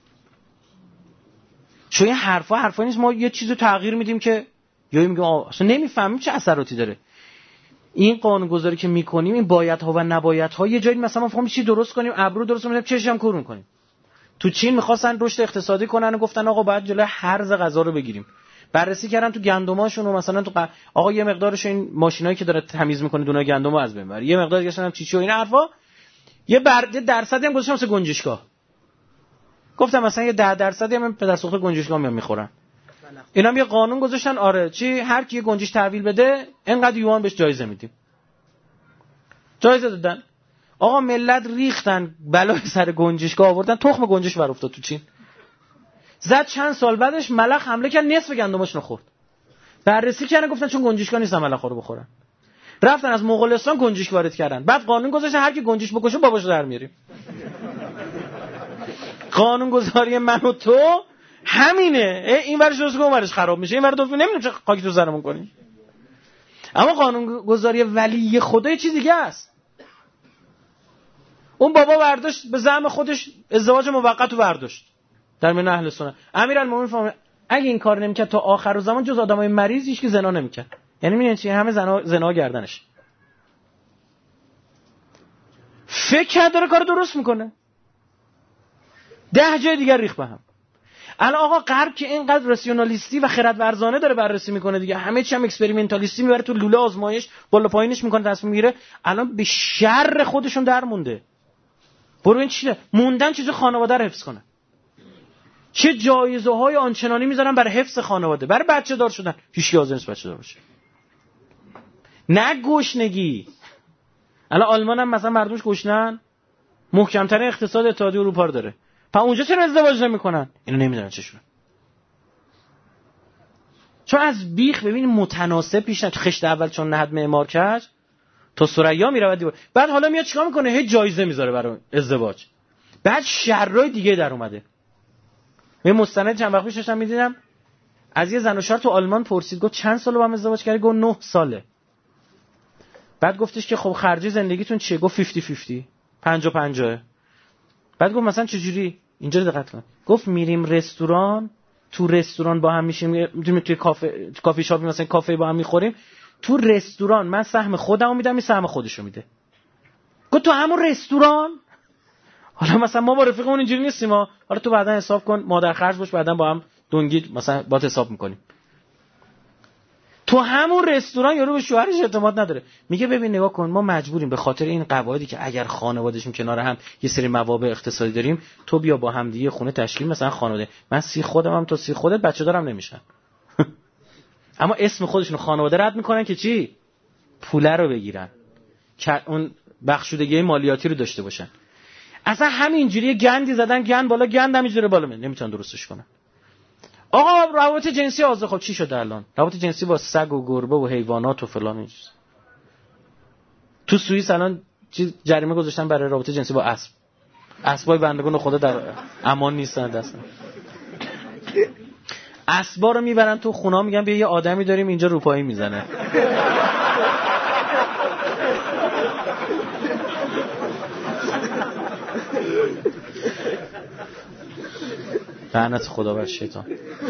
چون این حرفا حرفا نیست ما یه چیزو تغییر میدیم که یا میگیم اصلا نمیفهمیم چه اثراتی داره. این قانونگذاری که میکنیم این بایدها و نبایدها یه جایی مثلا ما فهمیم چی درست کنیم، ابرو درست کنیم، چشم کورون کنیم. تو چین میخواستن رشد اقتصادی کنن و گفتن آقا باید جلوی هرز غذا رو بگیریم. بررسی کردن تو گندماشون و مثلا تو ق... آقا یه مقدارش این ماشینایی که داره تمیز میکنه دونه گندمو از بین ببر، یه مقدار دیگه هم چیچی و این حرفا، یه بر... درصدی هم گذاشتم واسه گنجشگاه. گفتم مثلا یه ده درصدی هم پدر سوخته گنجشگاه میام میخورن. اینا هم یه قانون گذاشتن آره چی هر کی گنجش تحویل بده اینقدر یوان بهش جایزه میدیم. جایزه دادن. آقا ملت ریختن بلای سر گنجشگاه آوردن، تخم گنجش بر افتاد تو چین. زد چند سال بعدش ملخ حمله کرد نصف گندماشونو خورد. بررسی کردن گفتن چون گنجشگاه نیستن ملخا رو بخورن. رفتن از مغولستان گنجشک وارد کردن. بعد قانون گذاشتن هر کی گنجش بکشه باباشو در میاریم. قانون گذاری من و تو همینه. این ورش درست اون ورش خراب میشه. این ور درست نمیدونم چه خاکی تو سرمون کنیم. اما قانون گذاری ولی خدا یه چیز دیگه است. اون بابا برداشت به زعم خودش ازدواج موقت رو برداشت در میان اهل سنت. امیرالمومنین فرمود اگه این کار نمیکرد تا آخر زمان جز آدمای مریض هیچ کی زنا نمیکرد. یعنی میدونید چی همه زنا زنا گردنش. فکر کرد داره کار درست میکنه. ده جای دیگر ریخ به هم. الان آقا غرب که اینقدر راسیونالیستی و خردورزانه داره بررسی میکنه دیگه، همه چی هم اکسپریمنتالیستی میبره تو لوله آزمایش، بالا پایینش میکنه، تصمیم میگیره. الان به شر خودشون در مونده. برو این چیه؟ موندن چیز خانواده رو حفظ کنن. چه جایزه های آنچنانی میذارن برای حفظ خانواده، برای بچه دار شدن. هیچ کی حاضر نیست بچه دار بشه. نه گشنگی. الان آلمان هم مثلا مردمش گشنن، محکم‌ترین اقتصاد اتحادیه اروپا رو داره. پس اونجا چرا ازدواج نمی‌کنن؟ اینو نمیدونن چشون. چون از بیخ ببین متناسب پیش نه. خشت اول چون نهد معمار کرد تا ثریا میره دیوار. بعد حالا میاد چیکار میکنه؟ هیچ جایزه میذاره برای ازدواج. بعد شرای دیگه در اومده. من مستند چند وقت پیش داشتم میدیدم از یه زن و شوهر تو آلمان پرسید گفت چند سال با هم ازدواج کردی؟ گفت نه ساله. بعد گفتش که خب خرج زندگیتون چیه؟ گفت پنجاه پنجاه پنجاه پنجاه. بعد گفت مثلا چجوری؟ اینجا دقت کن. گفت میریم رستوران، تو رستوران با هم میشیم، میریم توی کافه کافی شاپ مثلا کافه با هم میخوریم. تو رستوران من سهم خودمو میدم، این سهم خودشو میده. گفت تو همون رستوران حالا مثلا ما با رفیقمون اینجوری نیستیم ما، حالا تو بعدا حساب کن مادر خرج باش، بعدا با هم دونگی مثلا با حساب میکنیم. تو همون رستوران یارو به شوهرش اعتماد نداره، میگه ببین نگاه کن ما مجبوریم به خاطر این قواعدی که اگر خانواده‌شون کنار هم یه سری موابع اقتصادی داریم، تو بیا با هم دیگه خونه تشکیل مثلا خانواده، من سی خودم هم تو سی خودت، بچه دارم نمیشن. اما اسم خودشون خانواده رد میکنن که چی؟ پوله رو بگیرن، که اون بخشودگی مالیاتی رو داشته باشن. اصلا همینجوری گندی زدن، گند بالا گند همینجوری بالا میاد، نمیتونن درستش کنن. آقا روابط جنسی آزاد، خب چی شده الان؟ روابط جنسی با سگ و گربه و حیوانات و فلان این چیز. تو سوئیس الان چیز جریمه گذاشتن برای رابطه جنسی با اسب. اسبای بندگان خدا در امان نیستن دستن. اسبا رو میبرن تو خونه، میگن بیا یه آدمی داریم اینجا روپایی میزنه. لعنت خدا بر شیطان.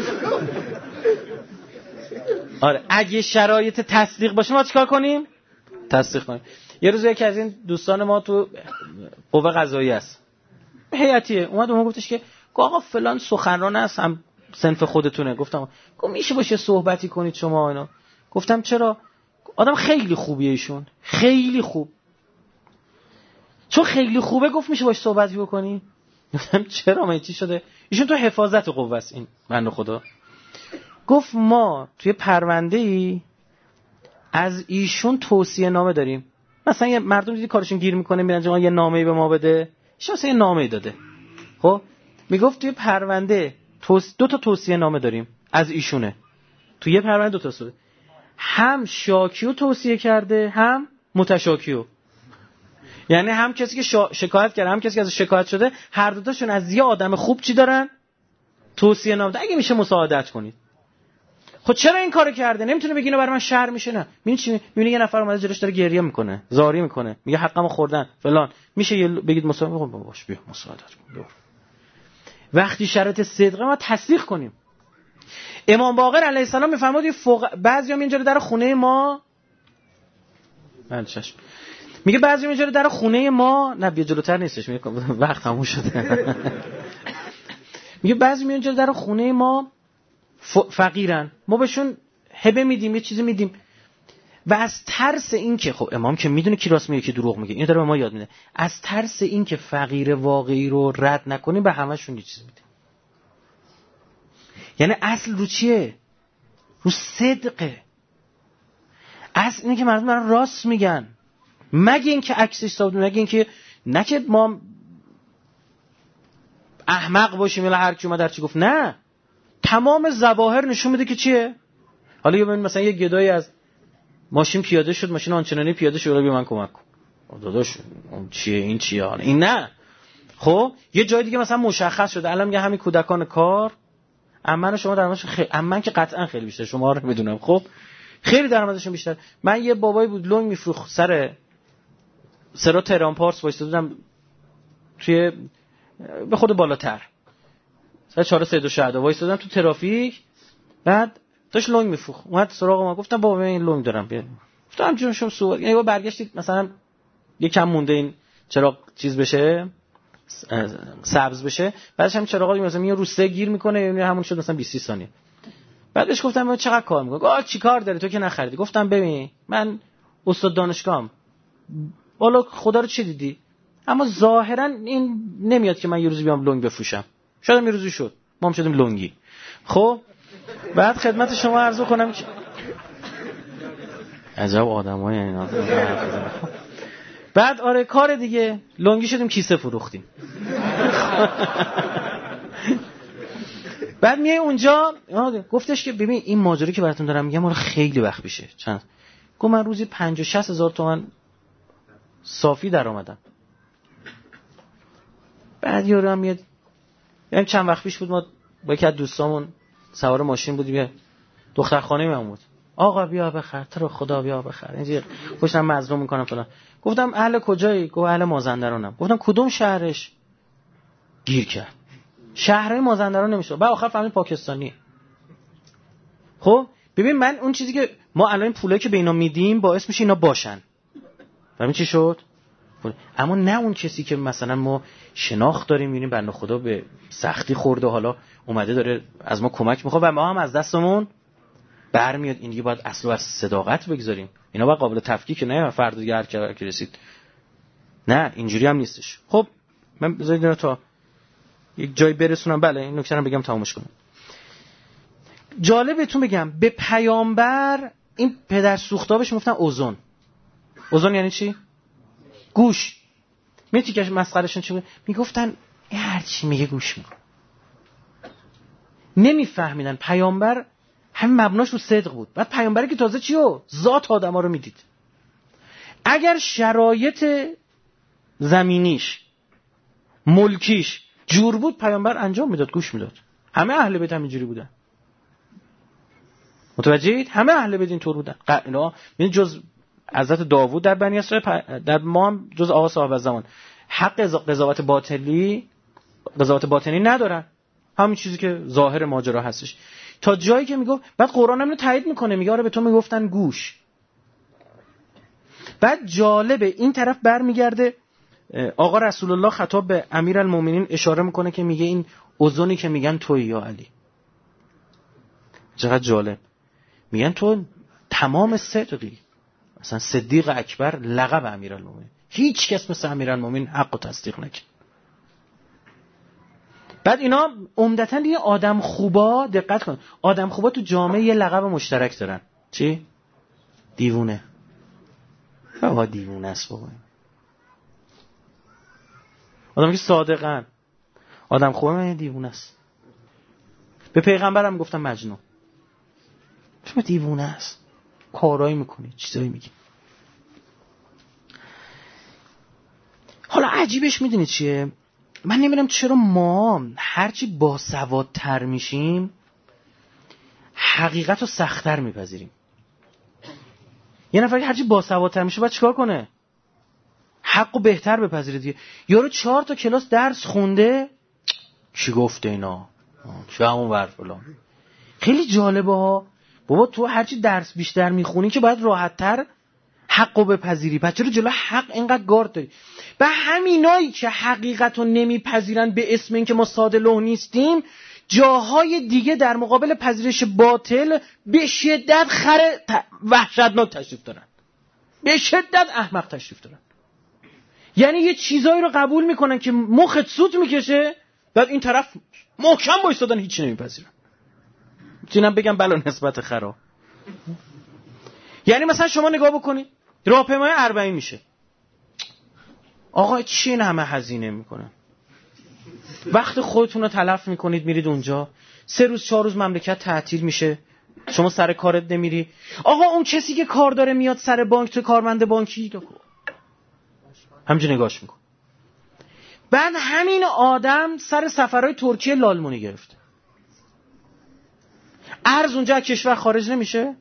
آره اگه شرایط تصدیق باشه ما چیکار کنیم؟ تصدیق کنیم. یه روز یکی از این دوستان ما تو قوه قضاییه است، هیئتیه، اومد اون گفتش که آقا فلان سخنران هست هم صنف خودتونه. گفتم گفت میشه باشه صحبتی کنید شما اینا؟ گفتم چرا؟ آدم خیلی خوبیه ایشون، خیلی خوب. چون خیلی خوبه گفت میشه باشه صحبتی بکنی؟ گفتم چرا؟ من چی شده؟ ایشون تو حفاظت قوه است این بنده خدا. گفت ما توی پرونده‌ای از ایشون توصیه نامه داریم. مثلا یه مردم دیدی کارشون گیر میکنه میرن جماعت یه نامه‌ای به ما بده، ایشون مثلا یه نامه‌ای داده. خب میگفت توی پرونده توس... دو تا توصیه نامه داریم از ایشونه تو یه پرونده، دو تا توصیه، هم شاکیو توصیه کرده هم متشاکیو. یعنی هم کسی که شا... شکایت کرده هم کسی که از شکایت شده، هر دو تاشون از یه آدم خوب چی دارن؟ توصیه نامه. اگه میشه مساعدت کنید. خب چرا این کارو کرده؟ نمیتونه بگه اینو برای من شر میشه. نه میبینی چی میبینی؟ یه نفر اومده جلوش داره گریه میکنه، زاری میکنه، میگه حقمو خوردن فلان، میشه یه بگید مساعدت کن؟ باش بیا مساعدت کن. بیا. وقتی شرط صدقه ما تصدیق کنیم. امام باقر علیه السلام میفرمود فوق... بعضیا اینجوری در خونه ما من چشم میگه بعضی اینجوری در خونه ما، نه بیا جلوتر نیستش، میگه وقت تموم شده. میگه بعضی میان جلو در خونه ما فقیرن، ما بهشون هبه میدیم، یه چیزی میدیم، و از ترس این که خب امام که میدونه کی راست میگه کی دروغ میگه، اینو داره به ما یاد میده، از ترس این که فقیر واقعی رو رد نکنیم به همشون یه چیزی میدیم. یعنی اصل رو چیه؟ رو صدقه. اصل اینه که مردم دارن راست میگن، مگه اینکه عکسش ثابت، مگه اینکه نه که ما احمق باشیم یا هر کی اومد در چی گفت. نه، تمام ظواهر نشون میده که چیه. حالا یا ببین مثلا یه گدایی از ماشین پیاده شد، ماشین آنچنانی پیاده شد، بیا من کمک کن. داداش اون چیه این چیه؟ حالا این نه. خب یه جای دیگه مثلا مشخص شده، الان میگه همین کودکان کار امن شما درآمدش خیلی، امن که قطعا خیلی بیشتر، شما رو میدونم، خب خیلی درآمدشون بیشتر. من یه بابایی بود لنگ میفروخت سر سرا تهران پارس وایسادم توی به خود بالاتر سر چهار سه دو شهدا وایسادم تو ترافیک، بعد داش لنگ میفروخت، اومد سراغ ما، گفتم بابا من این لنگ دارم بیا. گفتم جون شما سوال، یعنی با برگشتید مثلا یکم مونده این چراغ چیز بشه سبز بشه، بعدش هم چراغی مثلا میاد رو سه گیر میکنه، یعنی همون شد مثلا بیست ثانیه. بعدش گفتم من چقدر کار میکنه؟ گفت چی کار داری تو که نخریدی. گفتم ببین من استاد دانشگاهم، والا خدا رو چی دیدی، اما ظاهرا این نمیاد که من یه روزی بیام لنگ بفروشم. شاید یه روزی شد ما هم شدیم لنگی. خب بعد خدمت شما عرض کنم که عجب آدمای اینا. بعد آره کار دیگه لنگی شدیم کیسه فروختیم. بعد میای اونجا گفتش که ببین این ماجرا که براتون دارم میگم مال خیلی وقت پیشه. چند گفت من روزی پنجاه شصت هزار تومان صافی در اومدم. بعد یارو هم میاد، یعنی چند وقت پیش بود ما با یک از دوستامون سوار ماشین بودیم، یه دختر خانه من بود، آقا بیا بخر، تو رو خدا بیا بخر، اینجوری خوشم مظلوم میکنم فلان. گفتم اهل کجایی؟ گفت اهل مازندرانم. گفتم کدوم شهرش؟ گیر کرد شهرهای مازندران نمیشه. بعد آخر فهمید پاکستانی. خب ببین من اون چیزی که ما الان این پولایی که به اینا میدیم باعث میشه اینا باشن، ببین چی شد. اما نه اون کسی که مثلا ما شناخت داریم میبینیم بنده خدا به سختی خورده، حالا اومده داره از ما کمک میخواد و ما هم از دستمون برمیاد. این دیگه باید اصل و صداقت بگذاریم، اینا باید قابل تفکیک نه فرد دیگه هر کی رسید. نه اینجوری هم نیستش. خب من بذارید اینا تا یک جای برسونم. بله این نکته رو بگم تمومش کنم. جالب بهتون بگم به پیامبر این پدر سوختابش میگفتن اوزون. اوزون یعنی چی؟ گوش. میتی که مسخرهشون چی بود؟ میگفتن هر چی میگه گوش میکن. نمیفهمیدن پیامبر همین مبناش رو صدق بود. بعد پیامبری که تازه چیو ذات آدما رو میدید. اگر شرایط زمینیش ملکیش جور بود پیامبر انجام میداد، گوش میداد. همه اهل بیت همینجوری بودن. متوجهید؟ همه اهل بیت اینطور بودن. اینا یعنی جز حضرت داوود در بنی اسرائیل، در ما هم جز آقا صاحب زمان حق قضاوت باطلی قضاوت باطنی ندارن. همین چیزی که ظاهر ماجرا هستش. تا جایی که میگه بعد قرآن هم اینو تایید میکنه، میگه آره به تو میگفتن گوش. بعد جالبه این طرف برمیگرده آقا رسول الله خطاب به امیرالمومنین اشاره میکنه که میگه این اذنی که میگن تویی یا علی. چقدر جالب. میگن تو تمام صدقی. مثلا صدیق اکبر لقب امیرالمومنین، هیچ کس مثل امیرالمومنین حق و تصدیق نکرد. بعد اینا عمدتاً دیگه آدم خوبا، دقت کن، آدم خوبا تو جامعه یه لقب مشترک دارن. چی؟ دیوونه. بابا دیوونه است بابا. آدمی که صادقن، آدم خوبه من دیوونه است. به پیغمبرم گفتن مجنون. شما دیوونه است، کارایی میکنی، چیزایی میگی. حالا عجیبش میدونید چیه؟ من نمیدونم چرا ما هرچی باسوادتر میشیم حقیقت رو سخت‌تر میپذیریم. یه نفر هرچی باسوادتر میشه باید چیکار کنه؟ حقو بهتر بپذیره دیگه. یارو چهار تا کلاس درس خونده، چی گفته اینا؟ چه همون ور فلان. خیلی جالبه ها. بابا تو هرچی درس بیشتر میخونی که باید راحت‌تر حقو بپذیری. پس چرا جلو حق اینقدر گارد داری؟ و همینایی که حقیقتو نمیپذیرن به اسم اینکه ما ساده لوح نیستیم، جاهای دیگه در مقابل پذیرش باطل به شدت خر وحشتناک تشریف دارن، به شدت احمق تشریف دارن. یعنی یه چیزایی رو قبول میکنن که مخت سوت میکشه، بعد این طرف محکم وایسادن هیچی نمیپذیرن. میتونم بگم بلا نسبت خرا. یعنی مثلا شما نگاه بکنید راهپیمای اربعین میشه، آقا چی این همه هزینه میکنن؟ وقت خودتون رو تلف میکنید میرید اونجا، سه روز چهار روز مملکت تعطیل میشه، شما سر کارت نمیری. آقا اون کسی که کار داره میاد سر بانک، تو کارمند بانکی همینجا نگاش میکن. بعد همین آدم سر سفرهای ترکیه لالمونی گرفته، ارز اونجا کشور خارج نمیشه.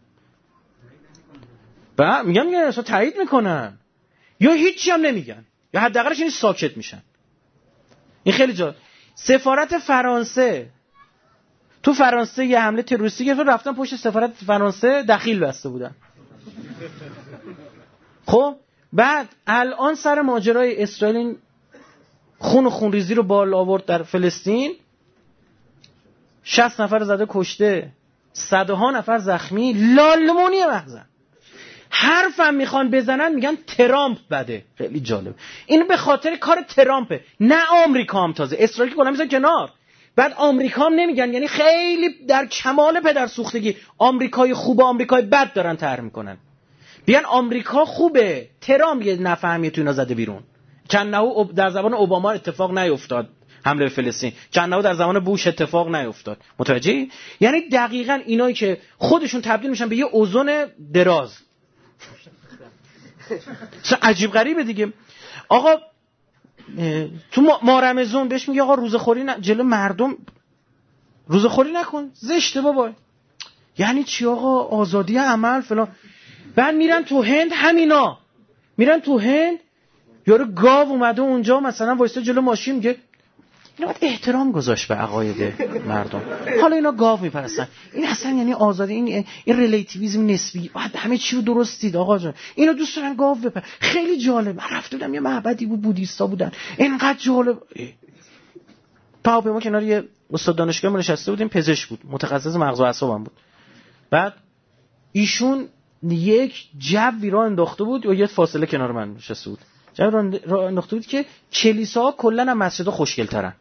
بعد میگم میگن اصلا تایید میکنن یا هیچی هم نمیگن یا حداقلش این ساکت میشن. این خیلی جالب. سفارت فرانسه تو فرانسه یه حمله تروریستی گرفت، رفتن پشت سفارت فرانسه دخیل بسته بودن. خب بعد الان سر ماجرای اسرائیل خون و خونریزی رو بالا آورد در فلسطین، شصت نفر زده کشته، صدها نفر زخمی، لالمونی محضن. حرفم میخوان بزنن میگن ترامپ بده. خیلی جالب. این به خاطر کار ترامپه، نه آمریکا هم. تازه اسرائیل که کلا میذارن کنار، بعد آمریکا هم نمیگن. یعنی خیلی در کمال پدر سوختگی آمریکای خوب و آمریکای بد دارن طرح میکنن. بیان آمریکا خوبه، ترامپ یه نفهمیه تو اینا زده بیرون. چند نهو در زمان اوباما اتفاق نیفتاد حمله به فلسطین، چند نهو در زمان بوش اتفاق نیفتاد. متوجهی؟ یعنی دقیقاً اینایی که خودشون تبدیل میشن به یه اوزون دراز. چه عجیب غریبه دیگه. آقا تو ما رمضان بهش میگه آقا روزخوری نه، جلو مردم روزخوری نکن، زشته بابا. یعنی چی آقا؟ آزادی عمل فلان. بعد میرن تو هند، همینا میرن تو هند، یارو گاو اومده اونجا مثلا وایسته جلو ماشین میگه اینا باید احترام گذاشت به عقاید مردم. حالا اینا گاو میپرستن. این اصلا یعنی آزادی، این این ریلیتیویسم نسبی. بعد همه چی رو درست دید آقا جان. اینا دوست دارن گاو بپرن. خیلی جالب. من رفته بودم یه معبدی بود، بودیستا بودن، اینقدر جالب. پاپا کنار یه استاد دانشگاه ما نشسته بودیم، پزشک بود، متخصص مغز و اعصابم بود. بعد ایشون یک جوی را انداخته بود و یه فاصله کنار من نشسته بود. جوی را انداخته بود که کلیساها کلا از مسجدها خوشگل‌ترن.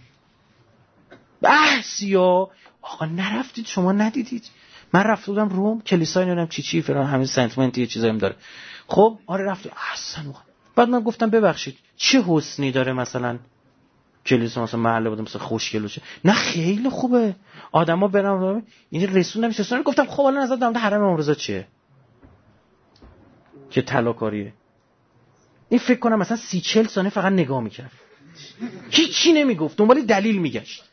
بحثیا آقا نرفتید شما، ندیدید؟ من رفته بودم روم، کلیسا نمیدونم چی چی فلان، همین سنتمنت یه چیزایی هم داره. خب آره رفتم اصلا. بعد من گفتم ببخشید چه حسنی داره مثلا کلیسا، مثلا محله بودم مثلا خوشگل باشه؟ نه خیلی خوبه، آدما برام این رسون نمیشه. گفتم خب حالا نظر در حرم امام رضا چیه که طلاکاریه؟ این فکر کنم مثلا سی چهل ثانیه فقط نگاه میکرد، هیچی نمیگفت، دنبال دلیل میگشت.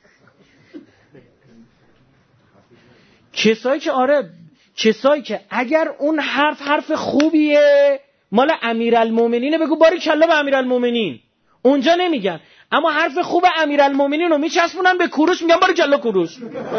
کسایی که آره کسایی که اگر اون حرف حرف خوبیه مال امیرالمومنینه، بگو باری کلا به امیرالمومنین، اونجا نمیگن. اما حرف خوب امیرالمومنین رو میچسبونن به کوروش، میگن باری کلا کوروش.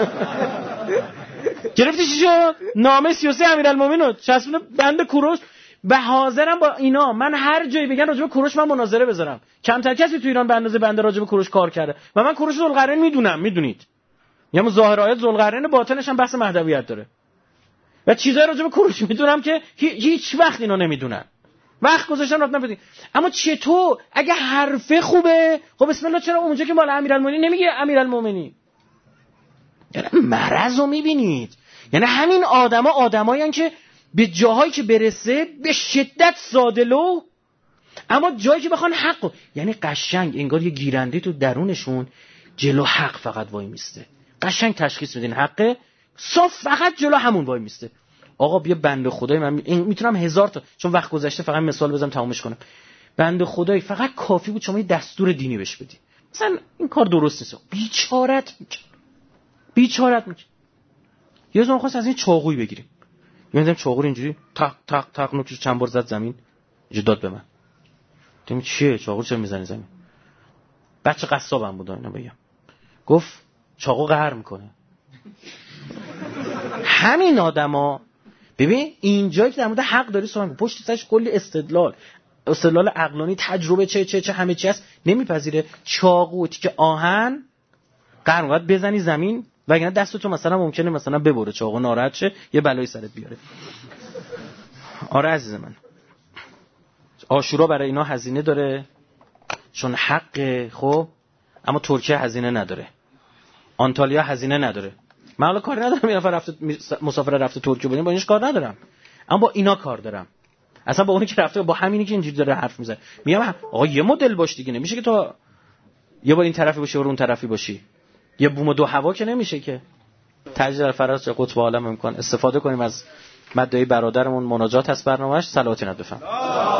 گرفتی چی شد؟ نامه سی و سه امیرالمومنین رو چسبونه بند کوروش. به حاضرم با اینا من هر جایی بگن راجع به کوروش من مناظره بذارم. کمتر کسی تو ایران به اندازه بنده راجع به کوروش کار کرده و من کوروش ذوالقرنین میدونم، میدونید. یا ظاهر آیات ذوالقرنین، باطنش هم بحث مهدویت داره. و چیزای راجع به کوروش میدونم که هیچ وقت اینا نمیدونن. وقت گذاشتن رفتن بدین. اما چطور اگه حرفه خوبه، خب بسم الله، چرا اونجا که مال امیرالمومنین نمیگه امیرالمومنین؟ یعنی مرضو میبینید. یعنی همین آدما آدمایین که به جاهایی که برسه به شدت ساده‌لو، اما جایی که بخوان حق، یعنی قشنگ انگار یه گیرنده تو درونشون جلو حق فقط وای میسته. قشنگ تشخیص میدین حقه، صاف فقط جلو همون وای میسته. آقا بیا بنده خدای من میتونم هزار تا، چون وقت گذشته فقط مثال بزنم تمومش کنم. بنده خدای فقط کافی بود شما یه دستور دینی بهش بدی، مثلا این کار درست نیست، بیچارت میکنه، بیچارت میکنه. یه زمان خواست از این چاقوی بگیریم، می‌دیدم چاقو اینجوری تق تق تق نوکش چند بار زد زمین، اینجوری داد به من. دیدم چیه چاقو چرا میزنی زمین؟ بچه قصابم بود اینا بگم. گفت چاقو قهر میکنه. همین آدما ببین اینجایی که در مورد حق داری صحبت، پشت سرش کلی استدلال، استدلال عقلانی، تجربه، چه چه چه همه چی هست، نمیپذیره چاقو که آهن قهر باید بزنی زمین، وگرنه دستتو مثلا ممکنه مثلا ببره چاقو، ناراحت شه یه بلایی سرت بیاره. آره عزیز من، عاشورا برای اینا هزینه داره چون حق، خب اما ترکیه هزینه نداره، آنتالیا هزینه نداره. من حالا کار ندارم یه نفر رفته مسافر رفته ترکیه ببینیم، با اینش کار ندارم، اما با اینا کار دارم. اصلا با اونی که رفته، با همینی که اینجوری داره حرف میزنه، میگم آقا یه مدل باش دیگه، نمیشه که تو یه بار این طرفی باشی و اون طرفی باشی، یه بوم و دو هوا که نمیشه که. تجلیل در فراز قطب عالم امکان استفاده کنیم از مدعی برادرمون، مناجات هست برنامه‌اش، صلواتی ند بفهم.